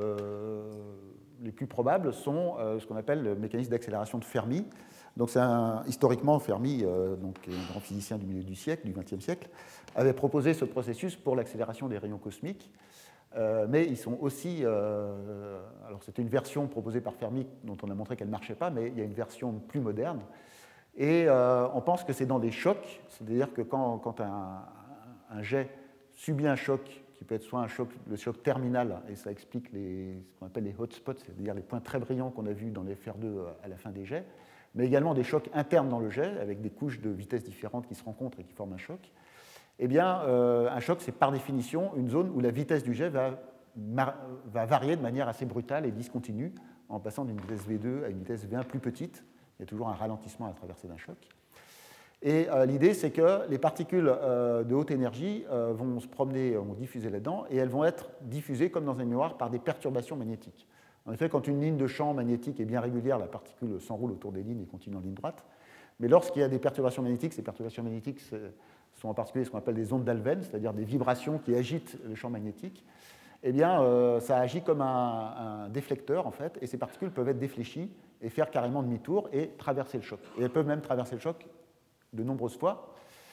S1: probables sont ce qu'on appelle le mécanisme d'accélération de Fermi. Donc, historiquement, Fermi, donc, un grand physicien du milieu du siècle, du XXe siècle, avait proposé ce processus pour l'accélération des rayons cosmiques. Mais ils sont aussi. Alors, c'était une version proposée par Fermi dont on a montré qu'elle ne marchait pas, mais il y a une version plus moderne. Et on pense que c'est dans des chocs, c'est-à-dire que quand un jet subit un choc, qui peut être soit le choc terminal, et ça explique ce qu'on appelle les hotspots, c'est-à-dire les points très brillants qu'on a vus dans les FR2 à la fin des jets, mais également des chocs internes dans le jet, avec des couches de vitesse différentes qui se rencontrent et qui forment un choc. Eh bien, un choc, c'est par définition une zone où la vitesse du jet va varier de manière assez brutale et discontinue, en passant d'une vitesse V2 à une vitesse V1 plus petite. Il y a toujours un ralentissement à la traversée d'un choc. Et l'idée, c'est que les particules de haute énergie vont se promener, vont diffuser là-dedans, et elles vont être diffusées, comme dans un miroir, par des perturbations magnétiques. En effet, quand une ligne de champ magnétique est bien régulière, la particule s'enroule autour des lignes et continue en ligne droite. Mais lorsqu'il y a des perturbations magnétiques, ces perturbations magnétiques sont en particulier ce qu'on appelle des ondes d'Alven, c'est-à-dire des vibrations qui agitent le champ magnétique. Eh bien, ça agit comme un déflecteur, en fait, et ces particules peuvent être défléchies et faire carrément demi-tour et traverser le choc. Et elles peuvent même traverser le choc de nombreuses fois.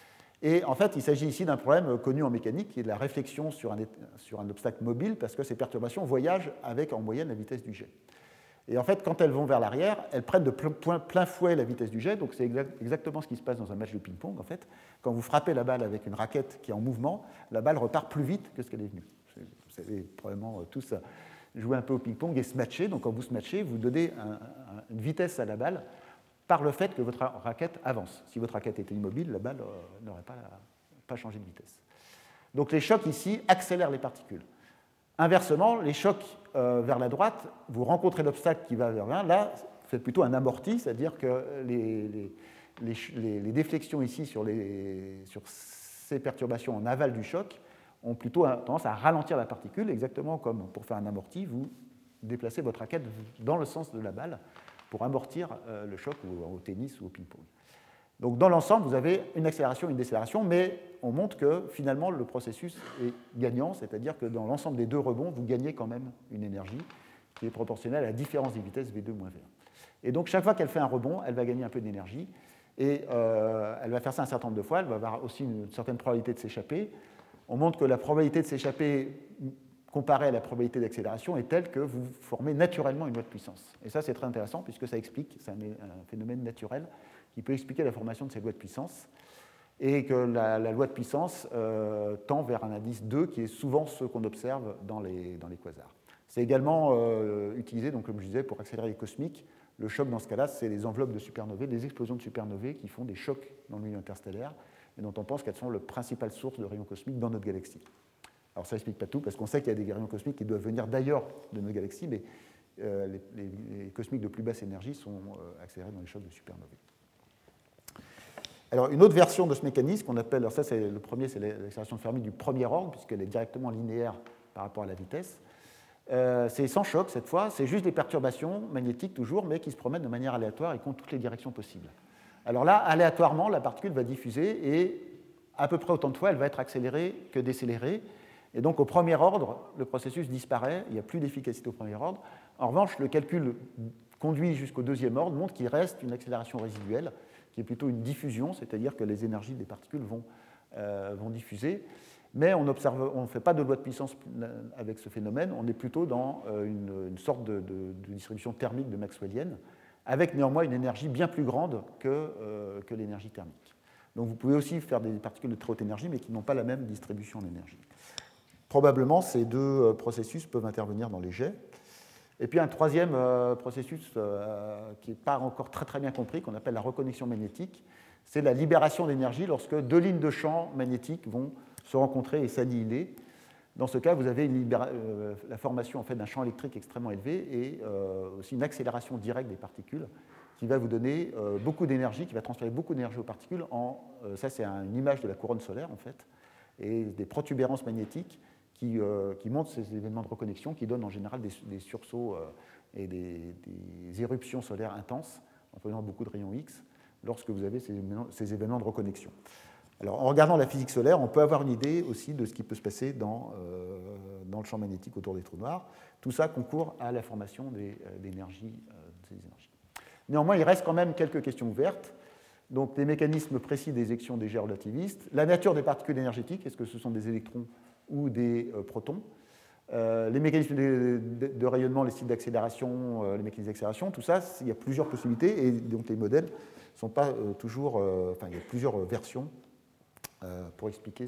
S1: Et en fait, il s'agit ici d'un problème connu en mécanique, qui est de la réflexion sur un obstacle mobile, parce que ces perturbations voyagent avec en moyenne la vitesse du jet. Et en fait, quand elles vont vers l'arrière, elles prennent de plein fouet la vitesse du jet, donc c'est exactement ce qui se passe dans un match de ping-pong, en fait. Quand vous frappez la balle avec une raquette qui est en mouvement, la balle repart plus vite que ce qu'elle est venue. Vous savez probablement tous jouer un peu au ping-pong et se matcher, donc quand vous se matchez, vous donnez une vitesse à la balle par le fait que votre raquette avance. Si votre raquette était immobile, la balle n'aurait pas changé de vitesse. Donc les chocs ici accélèrent les particules. Inversement, les chocs vers la droite, vous rencontrez l'obstacle qui va vers l'un, là, c'est plutôt un amorti, c'est-à-dire que les déflexions ici sur ces perturbations en aval du choc ont plutôt tendance à ralentir la particule, exactement comme pour faire un amorti, vous déplacez votre raquette dans le sens de la balle pour amortir le choc au tennis ou au ping-pong. Donc dans l'ensemble, vous avez une accélération et une décélération, mais on montre que finalement le processus est gagnant, c'est-à-dire que dans l'ensemble des deux rebonds, vous gagnez quand même une énergie qui est proportionnelle à la différence des vitesses V2 moins V1. Et donc chaque fois qu'elle fait un rebond, elle va gagner un peu d'énergie, et elle va faire ça un certain nombre de fois, elle va avoir aussi une certaine probabilité de s'échapper. On montre que la probabilité de s'échapper comparée à la probabilité d'accélération est telle que vous formez naturellement une loi de puissance. Et ça, c'est très intéressant, puisque ça explique, c'est un phénomène naturel qui peut expliquer la formation de ces lois de puissance, et que la loi de puissance tend vers un indice 2, qui est souvent ce qu'on observe dans les quasars. C'est également utilisé, donc, comme je disais, pour accélérer les cosmiques. Le choc, dans ce cas-là, c'est les enveloppes de supernovae, les explosions de supernovae qui font des chocs dans le milieu interstellaire, et dont on pense qu'elles sont la principale source de rayons cosmiques dans notre galaxie. Alors ça n'explique pas tout, parce qu'on sait qu'il y a des rayons cosmiques qui doivent venir d'ailleurs de nos galaxies, mais les cosmiques de plus basse énergie sont accélérés dans les chocs de supernovae. Alors une autre version de ce mécanisme qu'on appelle, alors ça c'est le premier, c'est l'accélération de Fermi du premier ordre, puisqu'elle est directement linéaire par rapport à la vitesse. C'est sans choc cette fois, c'est juste des perturbations magnétiques toujours, mais qui se promènent de manière aléatoire et qui ont toutes les directions possibles. Alors là, aléatoirement, la particule va diffuser et à peu près autant de fois, elle va être accélérée que décélérée. Et donc au premier ordre, le processus disparaît, il n'y a plus d'efficacité au premier ordre. En revanche, le calcul conduit jusqu'au deuxième ordre montre qu'il reste une accélération résiduelle, qui est plutôt une diffusion, c'est-à-dire que les énergies des particules vont diffuser. Mais on ne fait pas de loi de puissance avec ce phénomène, on est plutôt dans une sorte de distribution thermique de maxwellienne, avec néanmoins une énergie bien plus grande que l'énergie thermique. Donc vous pouvez aussi faire des particules de très haute énergie, mais qui n'ont pas la même distribution d'énergie. Probablement, ces deux processus peuvent intervenir dans les jets. Et puis un troisième processus qui n'est pas encore très bien compris, qu'on appelle la reconnexion magnétique, c'est la libération d'énergie lorsque deux lignes de champ magnétique vont se rencontrer et s'annihiler. Dans ce cas, vous avez la formation en fait, d'un champ électrique extrêmement élevé et aussi une accélération directe des particules qui va vous donner beaucoup d'énergie, qui va transférer beaucoup d'énergie aux particules. Ça, c'est une image de la couronne solaire, en fait, et des protubérances magnétiques qui montrent ces événements de reconnexion qui donnent en général des sursauts et des éruptions solaires intenses en faisant beaucoup de rayons X lorsque vous avez ces événements de reconnexion. Alors, en regardant la physique solaire, on peut avoir une idée aussi de ce qui peut se passer dans le champ magnétique autour des trous noirs. Tout ça concourt à la formation de ces énergies. Néanmoins, il reste quand même quelques questions ouvertes. Donc, des mécanismes précis d'éjection des jets relativistes, la nature des particules énergétiques, est-ce que ce sont des électrons ou des protons, les mécanismes de rayonnement, les styles d'accélération, les mécanismes d'accélération, tout ça, il y a plusieurs possibilités et donc les modèles ne sont pas toujours. Enfin, il y a plusieurs versions pour expliquer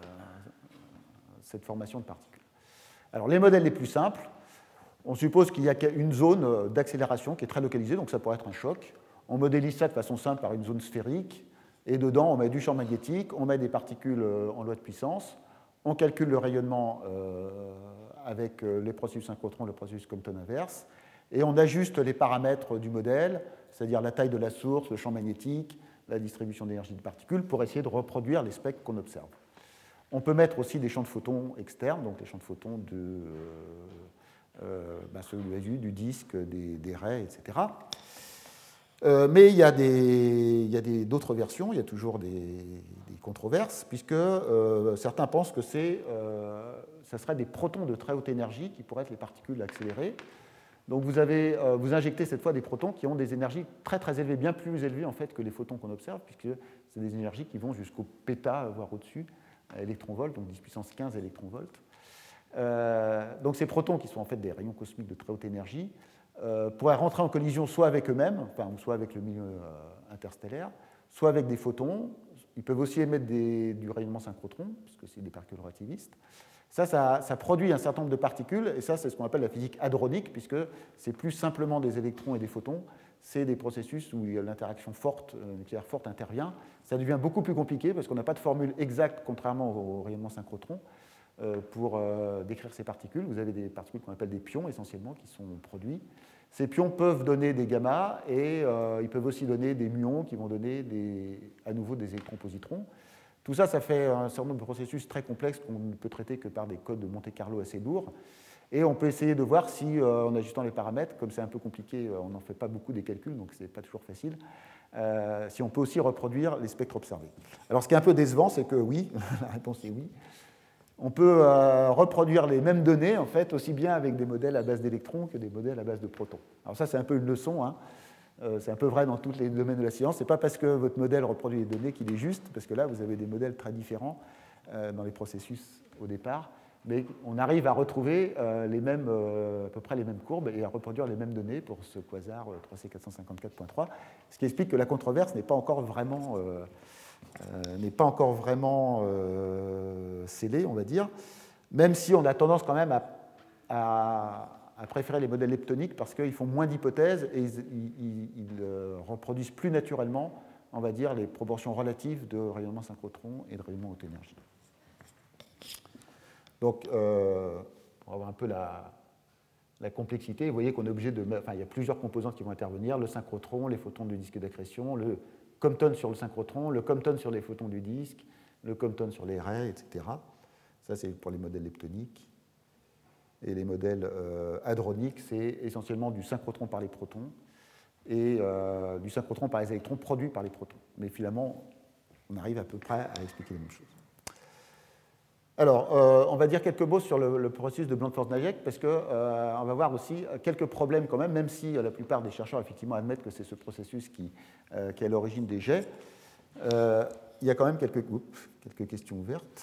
S1: cette formation de particules. Alors, les modèles les plus simples, on suppose qu'il y a une zone d'accélération qui est très localisée, donc ça pourrait être un choc. On modélise ça de façon simple par une zone sphérique, et dedans, on met du champ magnétique, on met des particules en loi de puissance, on calcule le rayonnement avec les processus synchrotron, le processus Compton inverse, et on ajuste les paramètres du modèle, c'est-à-dire la taille de la source, le champ magnétique, la distribution d'énergie des particules, pour essayer de reproduire les spectres qu'on observe. On peut mettre aussi des champs de photons externes, donc les champs de photons ceux du LU, du disque, des raies, etc. Mais il y a d'autres versions, il y a toujours des controverses, puisque certains pensent que ça serait des protons de très haute énergie qui pourraient être les particules accélérées. Donc vous injectez cette fois des protons qui ont des énergies très très élevées, bien plus élevées en fait que les photons qu'on observe, puisque C'est des énergies qui vont jusqu'au péta, voire au-dessus, électronvolts, donc 10 puissance 15 électronvolts. Donc ces protons, qui sont en fait des rayons cosmiques de très haute énergie, pourraient rentrer en collision soit avec eux-mêmes, enfin, soit avec le milieu interstellaire, soit avec des photons. Ils peuvent aussi émettre du rayonnement synchrotron, puisque c'est des particules relativistes. Ça produit un certain nombre de particules, et ça, c'est ce qu'on appelle la physique hadronique, puisque c'est plus simplement des électrons et des photons, c'est des processus où l'interaction forte, nucléaire forte intervient. Ça devient beaucoup plus compliqué, parce qu'on n'a pas de formule exacte, contrairement au rayonnement synchrotron, pour décrire ces particules. Vous avez des particules qu'on appelle des pions, essentiellement, qui sont produits. Ces pions peuvent donner des gammas, et ils peuvent aussi donner des muons, qui vont donner à nouveau des électrons-positrons. Tout ça, ça fait un certain nombre de processus très complexes qu'on ne peut traiter que par des codes de Monte-Carlo assez lourds. Et on peut essayer de voir si, en ajustant les paramètres, comme c'est un peu compliqué, on n'en fait pas beaucoup des calculs, donc ce n'est pas toujours facile, si on peut aussi reproduire les spectres observés. Alors ce qui est un peu décevant, c'est que oui, la réponse est oui. On peut reproduire les mêmes données, en fait, aussi bien avec des modèles à base d'électrons que des modèles à base de protons. Alors ça, c'est un peu une leçon, hein. C'est un peu vrai dans tous les domaines de la science. Ce n'est pas parce que votre modèle reproduit les données qu'il est juste, parce que là, vous avez des modèles très différents dans les processus au départ, mais on arrive à retrouver à peu près les mêmes courbes et à reproduire les mêmes données pour ce quasar 3C454.3, ce qui explique que la controverse n'est pas encore vraiment scellée, on va dire, même si on a tendance quand même à préférer les modèles leptoniques parce qu'ils font moins d'hypothèses et ils reproduisent plus naturellement, on va dire, les proportions relatives de rayonnement synchrotron et de rayonnement haute énergie. Donc, pour avoir un peu la complexité, vous voyez qu'on est obligé de... Enfin, il y a plusieurs composantes qui vont intervenir, le synchrotron, les photons du disque d'accrétion, le Compton sur le synchrotron, le Compton sur les photons du disque, le Compton sur les rays, etc. Ça, c'est pour les modèles leptoniques. Et les modèles hadroniques, c'est essentiellement du synchrotron par les protons et du synchrotron par les électrons produits par les protons. Mais finalement, on arrive à peu près à expliquer les mêmes choses. Alors, on va dire quelques mots sur le processus de Blandford-Nagiec, parce qu'on va voir aussi quelques problèmes quand même si la plupart des chercheurs effectivement admettent que c'est ce processus qui est à l'origine des jets. Il y a quand même quelques questions ouvertes.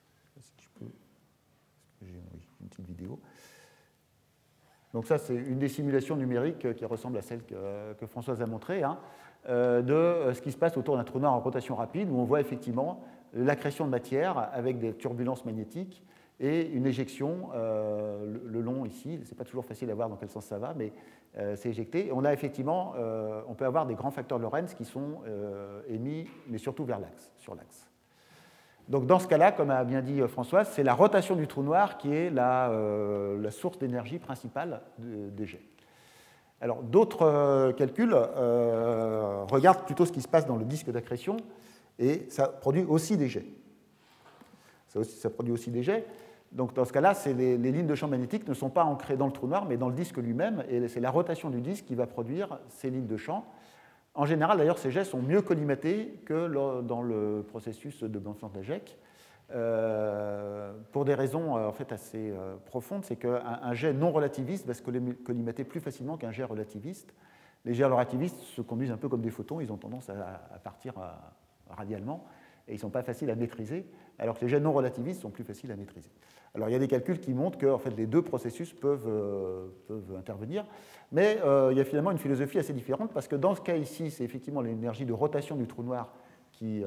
S1: Une petite vidéo. Donc ça, c'est une des simulations numériques qui ressemble à celle que Françoise a montrée, hein, de ce qui se passe autour d'un trou noir en rotation rapide, où on voit effectivement l'accrétion de matière avec des turbulences magnétiques et une éjection le long ici. Ce n'est pas toujours facile à voir dans quel sens ça va, mais c'est éjecté. Et on a effectivement, on peut avoir des grands facteurs de Lorentz qui sont émis, mais surtout vers l'axe, sur l'axe. Donc dans ce cas-là, comme a bien dit Françoise, c'est la rotation du trou noir qui est la source d'énergie principale des jets. Alors d'autres calculs regardent plutôt ce qui se passe dans le disque d'accrétion, et ça produit aussi des jets. Ça produit aussi des jets. Donc dans ce cas-là, les lignes de champ magnétique ne sont pas ancrées dans le trou noir, mais dans le disque lui-même, et c'est la rotation du disque qui va produire ces lignes de champ. En général, d'ailleurs, ces jets sont mieux collimatés que dans le processus de Blandford-Nagiec, pour des raisons en fait assez profondes. C'est qu'un jet non relativiste va se collimater plus facilement qu'un jet relativiste. Les jets relativistes se conduisent un peu comme des photons, ils ont tendance à partir radialement, et ils ne sont pas faciles à maîtriser, alors que les jets non relativistes sont plus faciles à maîtriser. Alors il y a des calculs qui montrent que en fait, les deux processus peuvent intervenir, mais il y a finalement une philosophie assez différente, parce que dans ce cas ici, c'est effectivement l'énergie de rotation du trou noir qui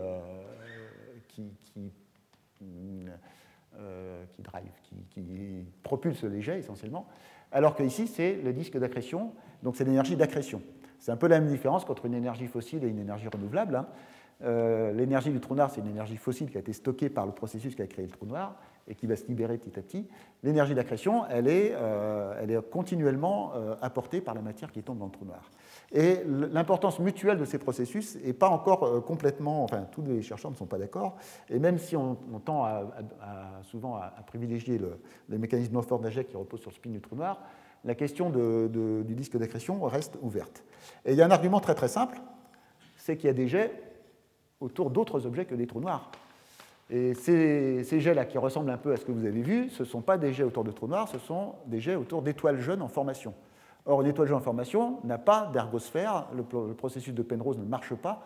S1: propulse les jets essentiellement, alors que ici c'est le disque d'accrétion, donc c'est l'énergie d'accrétion. C'est un peu la même différence qu'entre une énergie fossile et une énergie renouvelable, hein. L'énergie du trou noir, c'est une énergie fossile qui a été stockée par le processus qui a créé le trou noir et qui va se libérer petit à petit. L'énergie d'accrétion, elle est continuellement apportée par la matière qui tombe dans le trou noir. Et l'importance mutuelle de ces processus n'est pas encore complètement... Enfin, tous les chercheurs ne sont pas d'accord. Et même si on tend souvent à privilégier les mécanismes Blandford-Nagiec qui reposent sur le spin du trou noir, la question du disque d'accrétion reste ouverte. Et il y a un argument très très simple, c'est qu'il y a des jets autour d'autres objets que des trous noirs. Et ces jets-là, qui ressemblent un peu à ce que vous avez vu, ce ne sont pas des jets autour de trous noirs, ce sont des jets autour d'étoiles jeunes en formation. Or, une étoile jeune en formation n'a pas d'ergosphère, le processus de Penrose ne marche pas,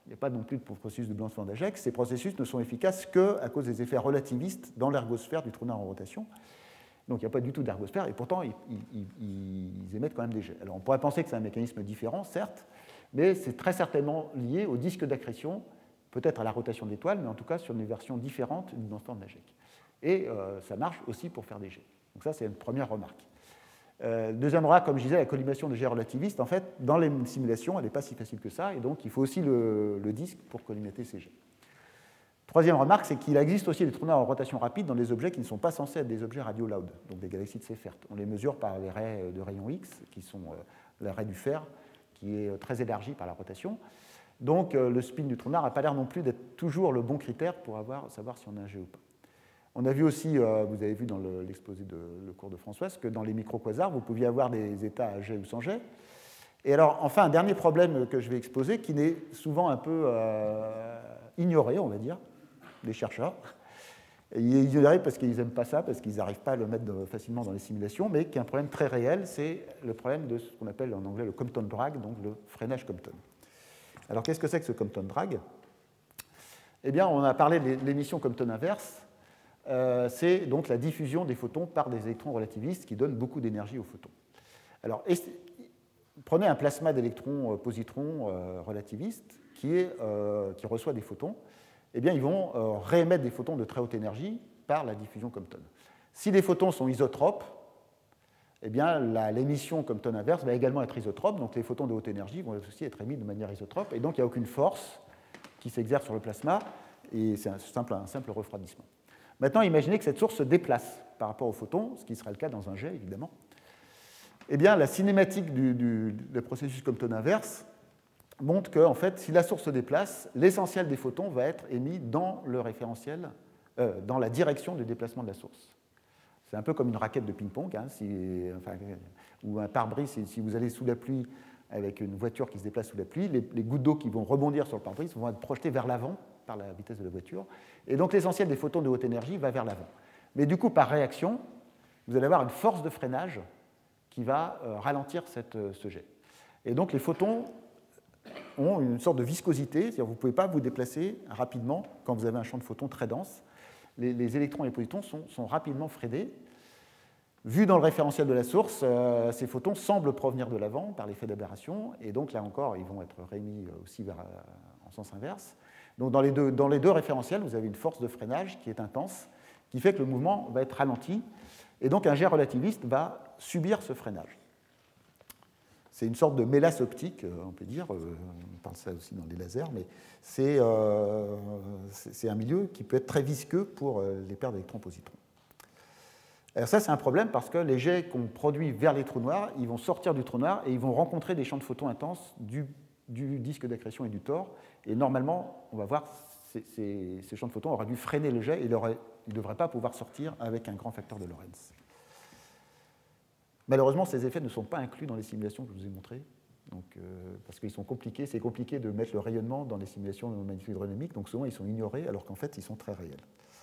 S1: Il n'y a pas non plus de processus de balancement d'Ajek. Ces processus ne sont efficaces qu'à cause des effets relativistes dans l'ergosphère du trou noir en rotation. Donc il n'y a pas du tout d'ergosphère, et pourtant ils émettent quand même des jets. Alors on pourrait penser que c'est un mécanisme différent, certes, mais c'est très certainement lié au disque d'accrétion, peut-être à la rotation d'étoiles, mais en tout cas sur une version différente du balancement d'Ajek. Et ça marche aussi pour faire des jets. Donc ça, c'est une première remarque. Deuxième remarque, comme je disais, la collimation de jets relativistes, en fait, dans les simulations, elle n'est pas si facile que ça, et donc il faut aussi le disque pour collimater ces jets. Troisième remarque, c'est qu'il existe aussi des trous noirs en rotation rapide dans des objets qui ne sont pas censés être des objets radio-loud, donc des galaxies de Seyfert. On les mesure par les raies de rayons X, qui sont la raie du fer, qui est très élargie par la rotation. Donc le spin du trou noir n'a pas l'air non plus d'être toujours le bon critère pour savoir si on a un jet ou pas. On a vu aussi, vous avez vu dans l'exposé le cours de Françoise, que dans les micro-quasars, vous pouviez avoir des états à jet ou sans jet. Et alors, enfin, un dernier problème que je vais exposer, qui n'est souvent un peu ignoré, on va dire, des chercheurs. Ils ignorent parce qu'ils n'aiment pas ça, parce qu'ils n'arrivent pas à le mettre facilement dans les simulations, mais qui est un problème très réel, c'est le problème de ce qu'on appelle en anglais le Compton drag, donc le freinage Compton. Alors, qu'est-ce que c'est que ce Compton drag? Eh bien, on a parlé de l'émission Compton inverse. C'est donc la diffusion des photons par des électrons relativistes qui donnent beaucoup d'énergie aux photons. Alors, prenez un plasma d'électrons-positrons relativistes qui reçoit des photons. Eh bien, ils vont réémettre des photons de très haute énergie par la diffusion Compton. Si les photons sont isotropes, eh bien, l'émission Compton inverse va également être isotrope, donc les photons de haute énergie vont aussi être émis de manière isotrope, et donc il n'y a aucune force qui s'exerce sur le plasma, et c'est un simple refroidissement. Maintenant, imaginez que cette source se déplace par rapport aux photons, ce qui serait le cas dans un jet, évidemment. Eh bien, la cinématique du processus Compton inverse montre que, en fait, si la source se déplace, l'essentiel des photons va être émis dans le référentiel, dans la direction du déplacement de la source. C'est un peu comme une raquette de ping-pong, hein, ou un pare-brise. Si vous allez sous la pluie avec une voiture qui se déplace sous la pluie, les gouttes d'eau qui vont rebondir sur le pare-brise vont être projetées vers l'avant par la vitesse de la voiture. Et donc l'essentiel des photons de haute énergie va vers l'avant. Mais du coup, par réaction, vous allez avoir une force de freinage qui va ralentir ce jet. Et donc les photons ont une sorte de viscosité, c'est-à-dire que vous ne pouvez pas vous déplacer rapidement quand vous avez un champ de photons très dense. Les électrons et les positons sont rapidement freinés. Vu dans le référentiel de la source, ces photons semblent provenir de l'avant par l'effet d'aberration, et donc là encore, ils vont être réémis aussi en sens inverse. Donc dans les deux référentiels, vous avez une force de freinage qui est intense, qui fait que le mouvement va être ralenti, et donc un jet relativiste va subir ce freinage. C'est une sorte de mélasse optique, on peut dire, on parle de ça aussi dans les lasers, mais c'est un milieu qui peut être très visqueux pour les paires d'électrons-positrons. Alors ça, c'est un problème parce que les jets qu'on produit vers les trous noirs, ils vont sortir du trou noir et ils vont rencontrer des champs de photons intenses du disque d'accrétion et du tor. Et normalement, on va voir, ces champs de photons auraient dû freiner le jet et ils ne devraient pas pouvoir sortir avec un grand facteur de Lorentz. Malheureusement, ces effets ne sont pas inclus dans les simulations que je vous ai montrées, parce qu'ils sont compliqués. C'est compliqué de mettre le rayonnement dans les simulations de magnétique hydrodynamique, donc souvent ils sont ignorés alors qu'en fait ils sont très réels.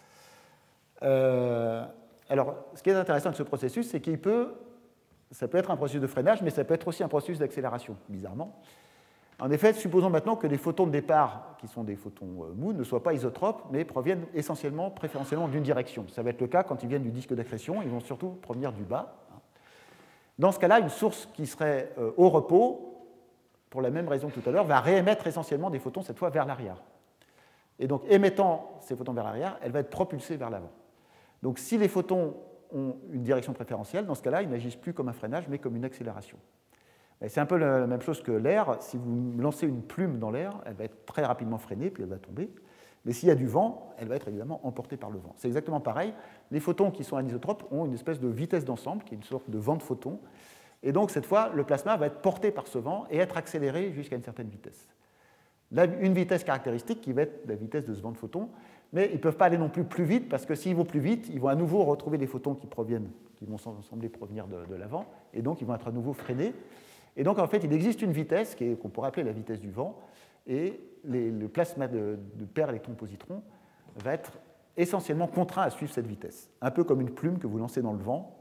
S1: Alors, ce qui est intéressant de ce processus, c'est ça peut être un processus de freinage, mais ça peut être aussi un processus d'accélération, bizarrement. En effet, supposons maintenant que les photons de départ, qui sont des photons mous, ne soient pas isotropes, mais proviennent préférentiellement d'une direction. Ça va être le cas quand ils viennent du disque d'accrétion, ils vont surtout provenir du bas. Dans ce cas-là, une source qui serait au repos, pour la même raison que tout à l'heure, va réémettre essentiellement des photons, cette fois vers l'arrière. Et donc, émettant ces photons vers l'arrière, elle va être propulsée vers l'avant. Donc, si les photons ont une direction préférentielle, dans ce cas-là, ils n'agissent plus comme un freinage, mais comme une accélération. C'est un peu la même chose que l'air. Si vous lancez une plume dans l'air, elle va être très rapidement freinée, puis elle va tomber. Mais s'il y a du vent, elle va être évidemment emportée par le vent. C'est exactement pareil. Les photons qui sont anisotropes ont une espèce de vitesse d'ensemble, qui est une sorte de vent de photons. Et donc, cette fois, le plasma va être porté par ce vent et être accéléré jusqu'à une certaine vitesse. Là, une vitesse caractéristique qui va être la vitesse de ce vent de photons, mais ils ne peuvent pas aller non plus vite, parce que s'ils vont plus vite, ils vont à nouveau retrouver des photons qui vont sembler provenir de l'avant, et donc ils vont être à nouveau freinés. Et donc, en fait, il existe une vitesse qu'on pourrait appeler la vitesse du vent, et le plasma de paires électrons-positrons va être essentiellement contraint à suivre cette vitesse. Un peu comme une plume que vous lancez dans le vent,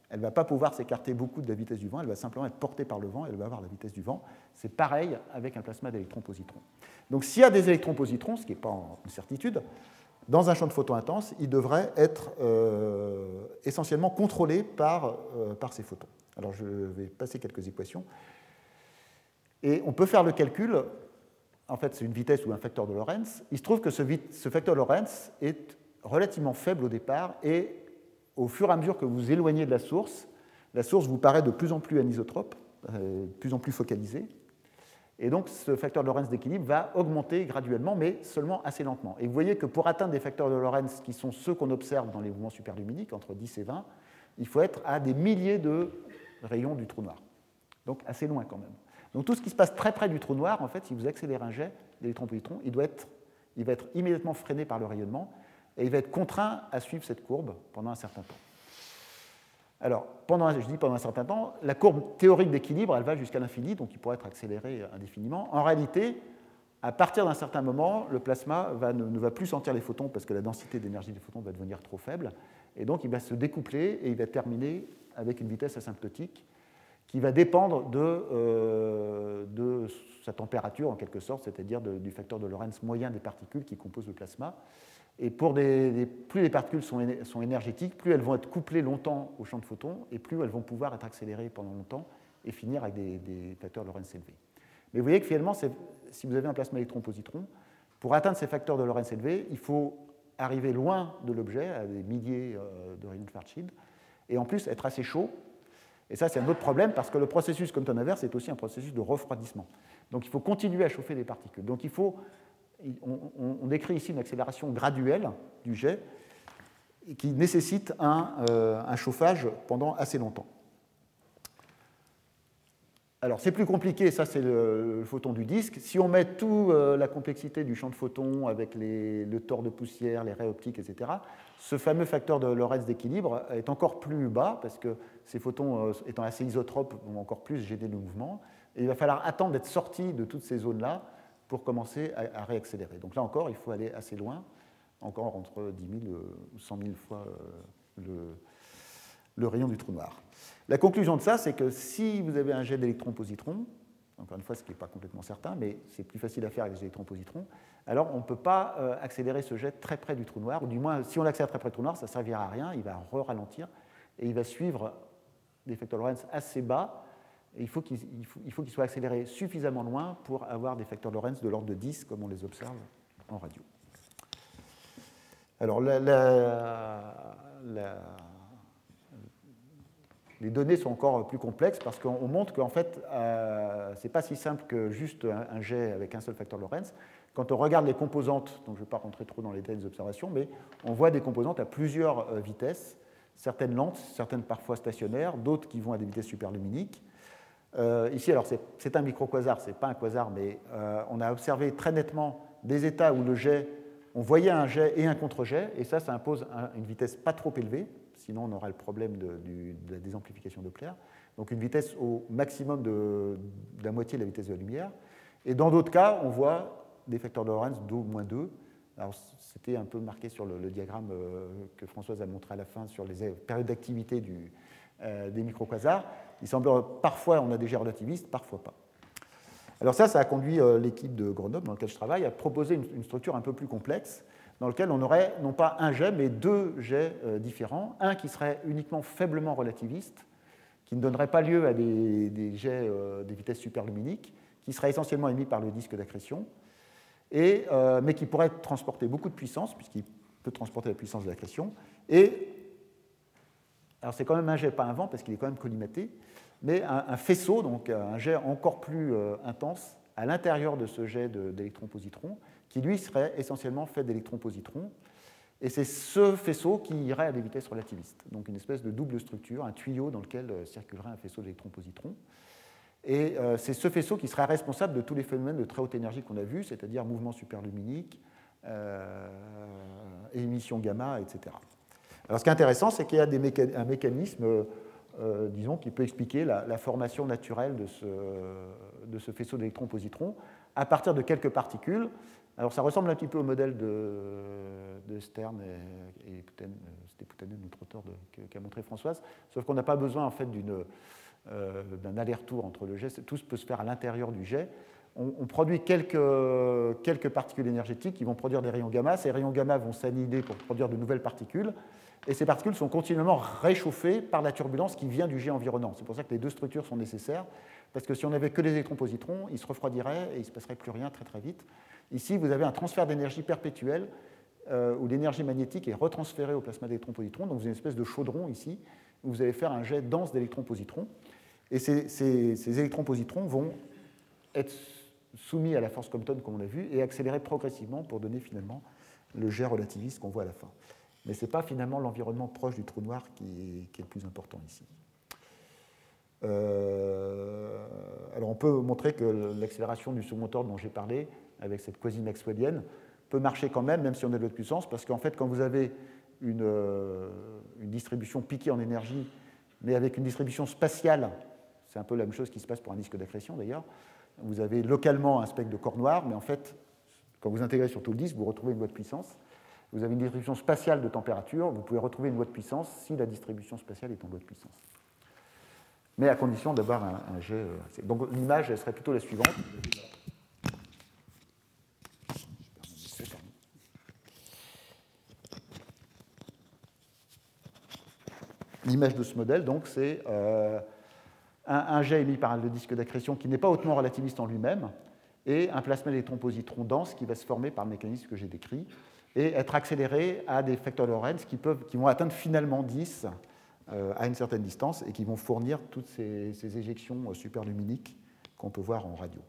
S1: elle ne va pas pouvoir s'écarter beaucoup de la vitesse du vent, elle va simplement être portée par le vent, elle va avoir la vitesse du vent. C'est pareil avec un plasma d'électrons-positrons. Donc s'il y a des électrons-positrons, ce qui n'est pas une certitude, dans un champ de photons intense, il devrait être essentiellement contrôlé par ces photons. Alors je vais passer quelques équations. Et on peut faire le calcul, en fait c'est une vitesse ou un facteur de Lorentz. Il se trouve que ce facteur de Lorentz est relativement faible au départ, et au fur et à mesure que vous vous éloignez de la source vous paraît de plus en plus anisotrope, de plus en plus focalisée. Et donc ce facteur de Lorentz d'équilibre va augmenter graduellement, mais seulement assez lentement. Et vous voyez que pour atteindre des facteurs de Lorentz qui sont ceux qu'on observe dans les mouvements superluminiques, entre 10 et 20, il faut être à des milliers de rayons du trou noir. Donc assez loin quand même. Donc tout ce qui se passe très près du trou noir, en fait, si vous accélérez un jet d'électron-positron, il va être immédiatement freiné par le rayonnement, et il va être contraint à suivre cette courbe pendant un certain temps. Alors, pendant un certain temps, la courbe théorique d'équilibre, elle va jusqu'à l'infini, donc il pourrait être accéléré indéfiniment. En réalité, à partir d'un certain moment, le plasma ne va plus sentir les photons parce que la densité d'énergie des photons va devenir trop faible, et donc il va se découpler et il va terminer avec une vitesse asymptotique qui va dépendre de sa température en quelque sorte, c'est-à-dire du facteur de Lorentz moyen des particules qui composent le plasma. Et plus les particules sont énergétiques, plus elles vont être couplées longtemps au champ de photons, et plus elles vont pouvoir être accélérées pendant longtemps et finir avec des facteurs de Lorentz élevés. Mais vous voyez que finalement, si vous avez un plasma électron-positron, pour atteindre ces facteurs de Lorentz élevés, il faut arriver loin de l'objet, à des milliers de rayons de Schwarzschild, et en plus être assez chaud. Et ça, c'est un autre problème, parce que le processus Compton-Inverse est aussi un processus de refroidissement. Donc il faut continuer à chauffer des particules. Donc on décrit ici une accélération graduelle du jet qui nécessite un chauffage pendant assez longtemps. Alors c'est plus compliqué, ça c'est le photon du disque. Si on met toute la complexité du champ de photons avec le tore de poussière, les raies optiques, etc., ce fameux facteur de Lorentz d'équilibre est encore plus bas parce que ces photons étant assez isotropes vont encore plus gêner le mouvement. Et il va falloir attendre d'être sorti de toutes ces zones-là pour commencer à réaccélérer. Donc là encore, il faut aller assez loin, encore entre 10 000 ou 100 000 fois le rayon du trou noir. La conclusion de ça, c'est que si vous avez un jet d'électrons-positrons, encore une fois, ce qui n'est pas complètement certain, mais c'est plus facile à faire avec les électrons-positrons, alors on ne peut pas accélérer ce jet très près du trou noir, ou du moins, si on l'accélère très près du trou noir, ça ne servira à rien, il va ralentir, et il va suivre des facteurs Lorentz assez bas, et il faut qu'il soit accéléré suffisamment loin pour avoir des facteurs Lorentz de l'ordre de 10, comme on les observe en radio. Alors, les données sont encore plus complexes parce qu'on montre qu'en fait, ce n'est pas si simple que juste un jet avec un seul facteur Lorentz. Quand on regarde les composantes, donc je ne vais pas rentrer trop dans les détails des observations, mais on voit des composantes à plusieurs vitesses, certaines lentes, certaines parfois stationnaires, d'autres qui vont à des vitesses superluminiques. Ici, alors c'est un microquasar, ce n'est pas un quasar, mais on a observé très nettement des états où le jet, on voyait un jet et un contre-jet, et ça impose une vitesse pas trop élevée, sinon on aura le problème de la désamplification Doppler. Donc une vitesse au maximum de la moitié de la vitesse de la lumière. Et dans d'autres cas, on voit des facteurs de Lorentz d'O-2. Alors c'était un peu marqué sur le diagramme que Françoise a montré à la fin sur les périodes d'activité des microquasars. Il semble parfois on a des jets relativistes, parfois pas. Alors ça a conduit l'équipe de Grenoble, dans laquelle je travaille, à proposer une structure un peu plus complexe, dans laquelle on aurait non pas un jet, mais deux jets différents. Un qui serait uniquement faiblement relativiste, qui ne donnerait pas lieu à des jets des vitesses superluminiques, qui serait essentiellement émis par le disque d'accrétion, mais qui pourrait transporter beaucoup de puissance, puisqu'il peut transporter la puissance de l'accrétion. Et alors c'est quand même un jet, pas un vent, parce qu'il est quand même collimaté, mais un faisceau, donc un jet encore plus intense, à l'intérieur de ce jet d'électrons-positrons, qui lui serait essentiellement fait d'électrons-positrons. Et c'est ce faisceau qui irait à des vitesses relativistes. Donc une espèce de double structure, un tuyau dans lequel circulerait un faisceau d'électrons-positrons. Et c'est ce faisceau qui serait responsable de tous les phénomènes de très haute énergie qu'on a vus, c'est-à-dire mouvements superluminiques, émissions gamma, etc. Alors ce qui est intéressant, c'est qu'il y a un mécanisme, disons, qui peut expliquer la formation naturelle de ce faisceau d'électrons-positrons à partir de quelques particules. Alors ça ressemble un petit peu au modèle de Stern et c'était Poutanen, notre auteur qu'a montré Françoise, sauf qu'on n'a pas besoin en fait d'un aller-retour entre le jet, tout peut se faire à l'intérieur du jet. On produit quelques particules énergétiques qui vont produire des rayons gamma. Ces rayons gamma vont s'annihiler pour produire de nouvelles particules. Et ces particules sont continuellement réchauffées par la turbulence qui vient du jet environnant. C'est pour ça que les deux structures sont nécessaires, parce que si on n'avait que des électrons-positrons, ils se refroidiraient et il ne se passerait plus rien très très vite. Ici, vous avez un transfert d'énergie perpétuel où l'énergie magnétique est retransférée au plasma d'électrons-positrons. Donc vous avez une espèce de chaudron ici, où vous allez faire un jet dense d'électrons-positrons. Et ces électrons-positrons vont être soumis à la force Compton, comme on l'a vu, et accélérer progressivement pour donner finalement le jet relativiste qu'on voit à la fin. Mais ce n'est pas finalement l'environnement proche du trou noir qui est le plus important ici. Alors on peut montrer que l'accélération du second ordre dont j'ai parlé, avec cette quasi-maxwellienne, peut marcher quand même si on a de l'autre puissance, parce qu'en fait, quand vous avez une distribution piquée en énergie, mais avec une distribution spatiale, c'est un peu la même chose qui se passe pour un disque d'accrétion d'ailleurs, vous avez localement un spectre de corps noir, mais en fait, quand vous intégrez sur tout le disque, vous retrouvez une loi de puissance. Vous avez une distribution spatiale de température, vous pouvez retrouver une loi de puissance si la distribution spatiale est en loi de puissance. Mais à condition d'avoir un jet. Donc l'image, elle serait plutôt la suivante. L'image de ce modèle, donc, c'est un jet émis par le disque d'accrétion qui n'est pas hautement relativiste en lui-même, et un plasma d'électrons-positrons dense qui va se former par le mécanisme que j'ai décrit, et être accéléré à des facteurs de Lorentz qui vont atteindre finalement 10 à une certaine distance et qui vont fournir toutes ces éjections superluminiques qu'on peut voir en radio.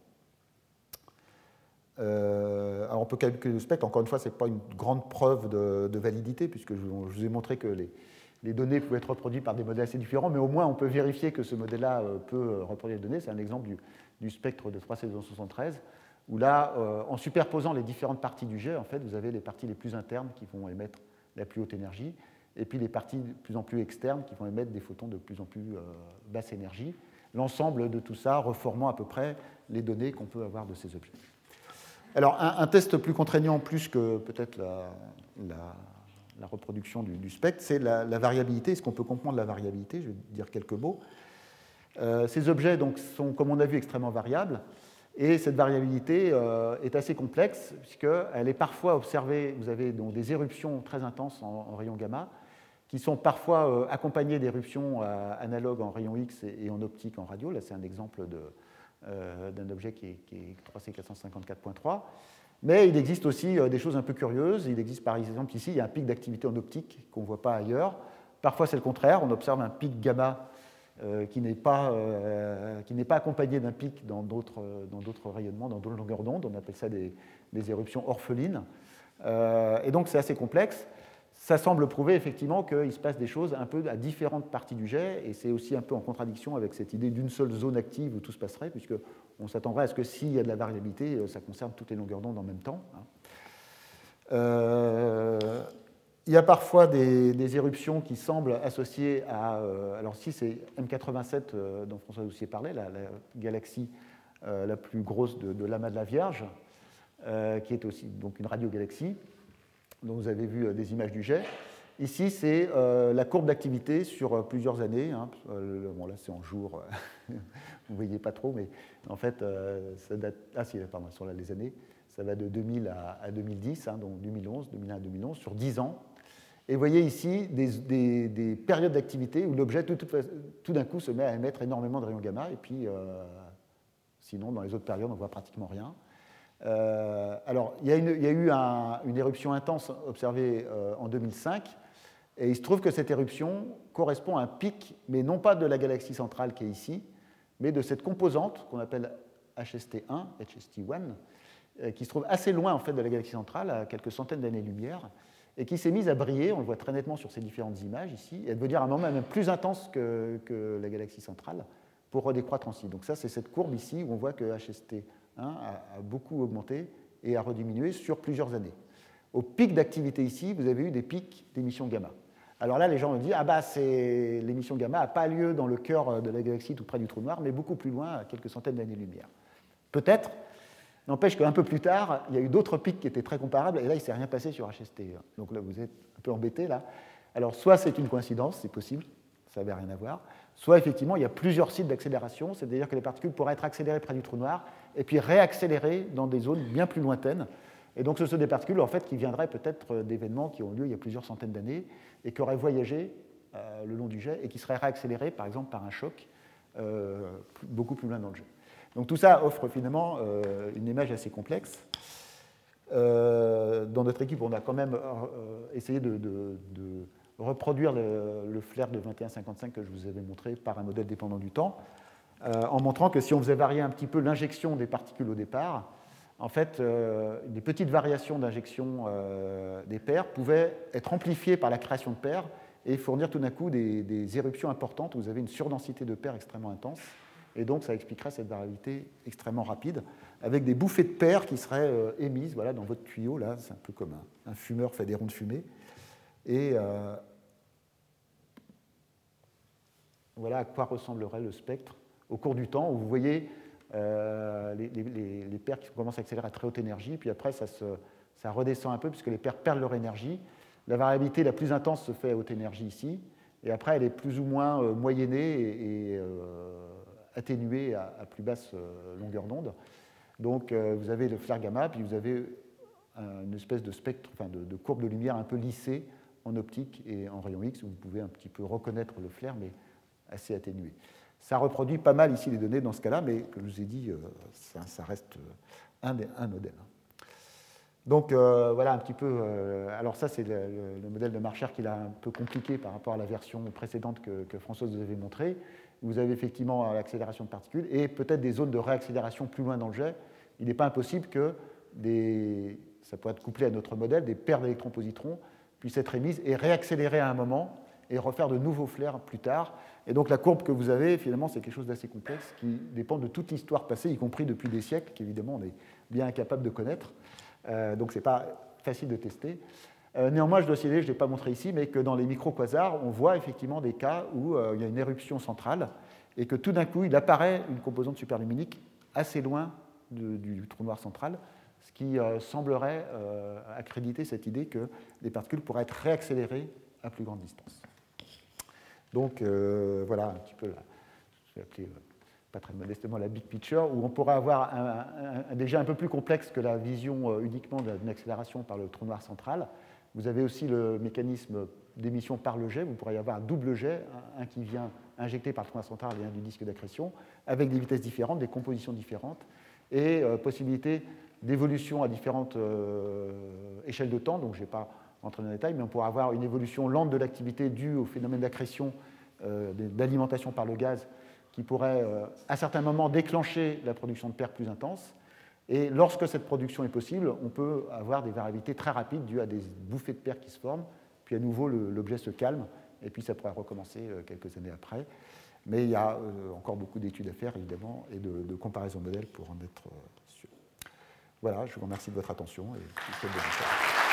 S1: Alors on peut calculer le spectre, encore une fois, ce n'est pas une grande preuve de validité, puisque je vous ai montré que les données pouvaient être reproduites par des modèles assez différents, mais au moins on peut vérifier que ce modèle-là peut reproduire les données. C'est un exemple du spectre de 3C273, où là, en superposant les différentes parties du jet, en fait, vous avez les parties les plus internes qui vont émettre la plus haute énergie, et puis les parties de plus en plus externes qui vont émettre des photons de plus en plus basse énergie. L'ensemble de tout ça reformant à peu près les données qu'on peut avoir de ces objets. Alors, un test plus contraignant, plus que peut-être la reproduction du spectre, c'est la variabilité. Est-ce qu'on peut comprendre la variabilité? Je vais dire quelques mots. Ces objets donc, sont, comme on a vu, extrêmement variables. Et cette variabilité est assez complexe, puisqu'elle est parfois observée. Vous avez donc des éruptions très intenses en rayons gamma, qui sont parfois accompagnées d'éruptions analogues en rayons X et en optique en radio. Là, c'est un exemple d'un objet qui est 3C454.3. Mais il existe aussi des choses un peu curieuses. Il existe par exemple ici, il y a un pic d'activité en optique qu'on ne voit pas ailleurs. Parfois, c'est le contraire. On observe un pic gamma qui n'est pas accompagné d'un pic dans d'autres rayonnements, dans d'autres longueurs d'onde. On appelle ça des éruptions orphelines. Et donc, c'est assez complexe. Ça semble prouver effectivement qu'il se passe des choses un peu à différentes parties du jet, et c'est aussi un peu en contradiction avec cette idée d'une seule zone active où tout se passerait, puisqu'on s'attendrait à ce que s'il y a de la variabilité, ça concerne toutes les longueurs d'onde en même temps. Il y a parfois des éruptions qui semblent associées à... alors si c'est M87 dont François Doucier parlait, la galaxie la plus grosse de l'amas de la Vierge, qui est aussi donc une radiogalaxie, dont vous avez vu des images du jet. Ici, c'est la courbe d'activité sur plusieurs années. Bon, là, c'est en jours, vous ne voyez pas trop, mais en fait, ça date... Ah si, pardon, sont là les années. Ça va de 2000 à 2010, donc 2011, 2001 à 2011, sur 10 ans. Et vous voyez ici des périodes d'activité où l'objet, tout d'un coup, se met à émettre énormément de rayons gamma, et puis, sinon, dans les autres périodes, on ne voit pratiquement rien. Alors, il y a eu une éruption intense observée en 2005, et il se trouve que cette éruption correspond à un pic, mais non pas de la galaxie centrale qui est ici, mais de cette composante qu'on appelle HST1, qui se trouve assez loin en fait, de la galaxie centrale, à quelques centaines d'années-lumière, et qui s'est mise à briller, on le voit très nettement sur ces différentes images ici, et elle veut dire à un moment même plus intense que la galaxie centrale, pour redécroître ainsi. Donc ça, c'est cette courbe ici où on voit que HST a beaucoup augmenté et a rediminué sur plusieurs années. Au pic d'activité ici, vous avez eu des pics d'émissions gamma. Alors là, les gens ont dit, l'émission gamma n'a pas lieu dans le cœur de la galaxie tout près du trou noir, mais beaucoup plus loin, à quelques centaines d'années-lumière. Peut-être, N'empêche qu'un peu plus tard, il y a eu d'autres pics qui étaient très comparables, et là, il ne s'est rien passé sur HST. Donc là, vous êtes un peu embêté, là. Alors, soit c'est une coïncidence, c'est possible, ça n'avait rien à voir, soit effectivement, il y a plusieurs sites d'accélération, c'est-à-dire que les particules pourraient être accélérées près du trou noir, et puis réaccélérées dans des zones bien plus lointaines. Et donc, ce sont des particules, en fait, qui viendraient peut-être d'événements qui ont lieu il y a plusieurs centaines d'années, et qui auraient voyagé le long du jet, et qui seraient réaccélérées, par exemple, par un choc beaucoup plus loin dans le jet. Donc tout ça offre finalement une image assez complexe. Dans notre équipe, on a quand même essayé de reproduire le flair de 2155 que je vous avais montré par un modèle dépendant du temps, en montrant que si on faisait varier un petit peu l'injection des particules au départ, en fait, des petites variations d'injection des paires pouvaient être amplifiées par la création de paires et fournir tout d'un coup des éruptions importantes où vous avez une surdensité de paires extrêmement intense. Et donc, ça expliquerait cette variabilité extrêmement rapide, avec des bouffées de paires qui seraient émises voilà, dans votre tuyau. Là, c'est un peu comme un fumeur fait des ronds de fumée. Et voilà à quoi ressemblerait le spectre au cours du temps, où vous voyez les paires qui commencent à accélérer à très haute énergie, puis après, ça redescend un peu, puisque les paires perdent leur énergie. La variabilité la plus intense se fait à haute énergie ici, et après, elle est plus ou moins moyennée et atténuée à plus basse longueur d'onde. Donc vous avez le flair gamma, puis vous avez une espèce de spectre, enfin de courbe de lumière un peu lissée en optique et en rayon X, où vous pouvez un petit peu reconnaître le flair, mais assez atténué. Ça reproduit pas mal ici les données dans ce cas-là, mais comme je vous ai dit, ça reste un modèle. Donc voilà un petit peu. Alors ça, c'est le modèle de Marchère qui est un peu compliqué par rapport à la version précédente que Françoise vous avait montrée. Vous avez effectivement l'accélération de particules et peut-être des zones de réaccélération plus loin dans le jet. Il n'est pas impossible que ça pourrait être couplé à notre modèle, des paires d'électrons-positrons puissent être émises et réaccélérer à un moment et refaire de nouveaux flares plus tard. Et donc la courbe que vous avez, finalement, c'est quelque chose d'assez complexe qui dépend de toute l'histoire passée, y compris depuis des siècles, qu'évidemment on est bien incapable de connaître. Donc ce n'est pas facile de tester. Néanmoins, je dois signaler, je ne l'ai pas montré ici, mais que dans les micro-quasars, on voit effectivement des cas où il y a une éruption centrale et que tout d'un coup, il apparaît une composante superluminique assez loin du trou noir central, ce qui semblerait accréditer cette idée que les particules pourraient être réaccélérées à plus grande distance. Donc voilà un petit peu, je vais appeler pas très modestement la big picture, où on pourrait avoir déjà un peu plus complexe que la vision uniquement d'une accélération par le trou noir central. Vous avez aussi le mécanisme d'émission par le jet. Vous pourriez avoir un double jet, un qui vient injecté par le trou noir central et un du disque d'accrétion, avec des vitesses différentes, des compositions différentes, et possibilité d'évolution à différentes échelles de temps. Donc je ne vais pas rentrer dans les détails, mais on pourrait avoir une évolution lente de l'activité due au phénomène d'accrétion, d'alimentation par le gaz, qui pourrait à certains moments déclencher la production de paires plus intenses. Et lorsque cette production est possible, on peut avoir des variabilités très rapides dues à des bouffées de paires qui se forment, puis à nouveau l'objet se calme, et puis ça pourrait recommencer quelques années après. Mais il y a encore beaucoup d'études à faire, évidemment, et de comparaisons modèles pour en être sûr. Voilà, je vous remercie de votre attention et je vous souhaite bonne soirée.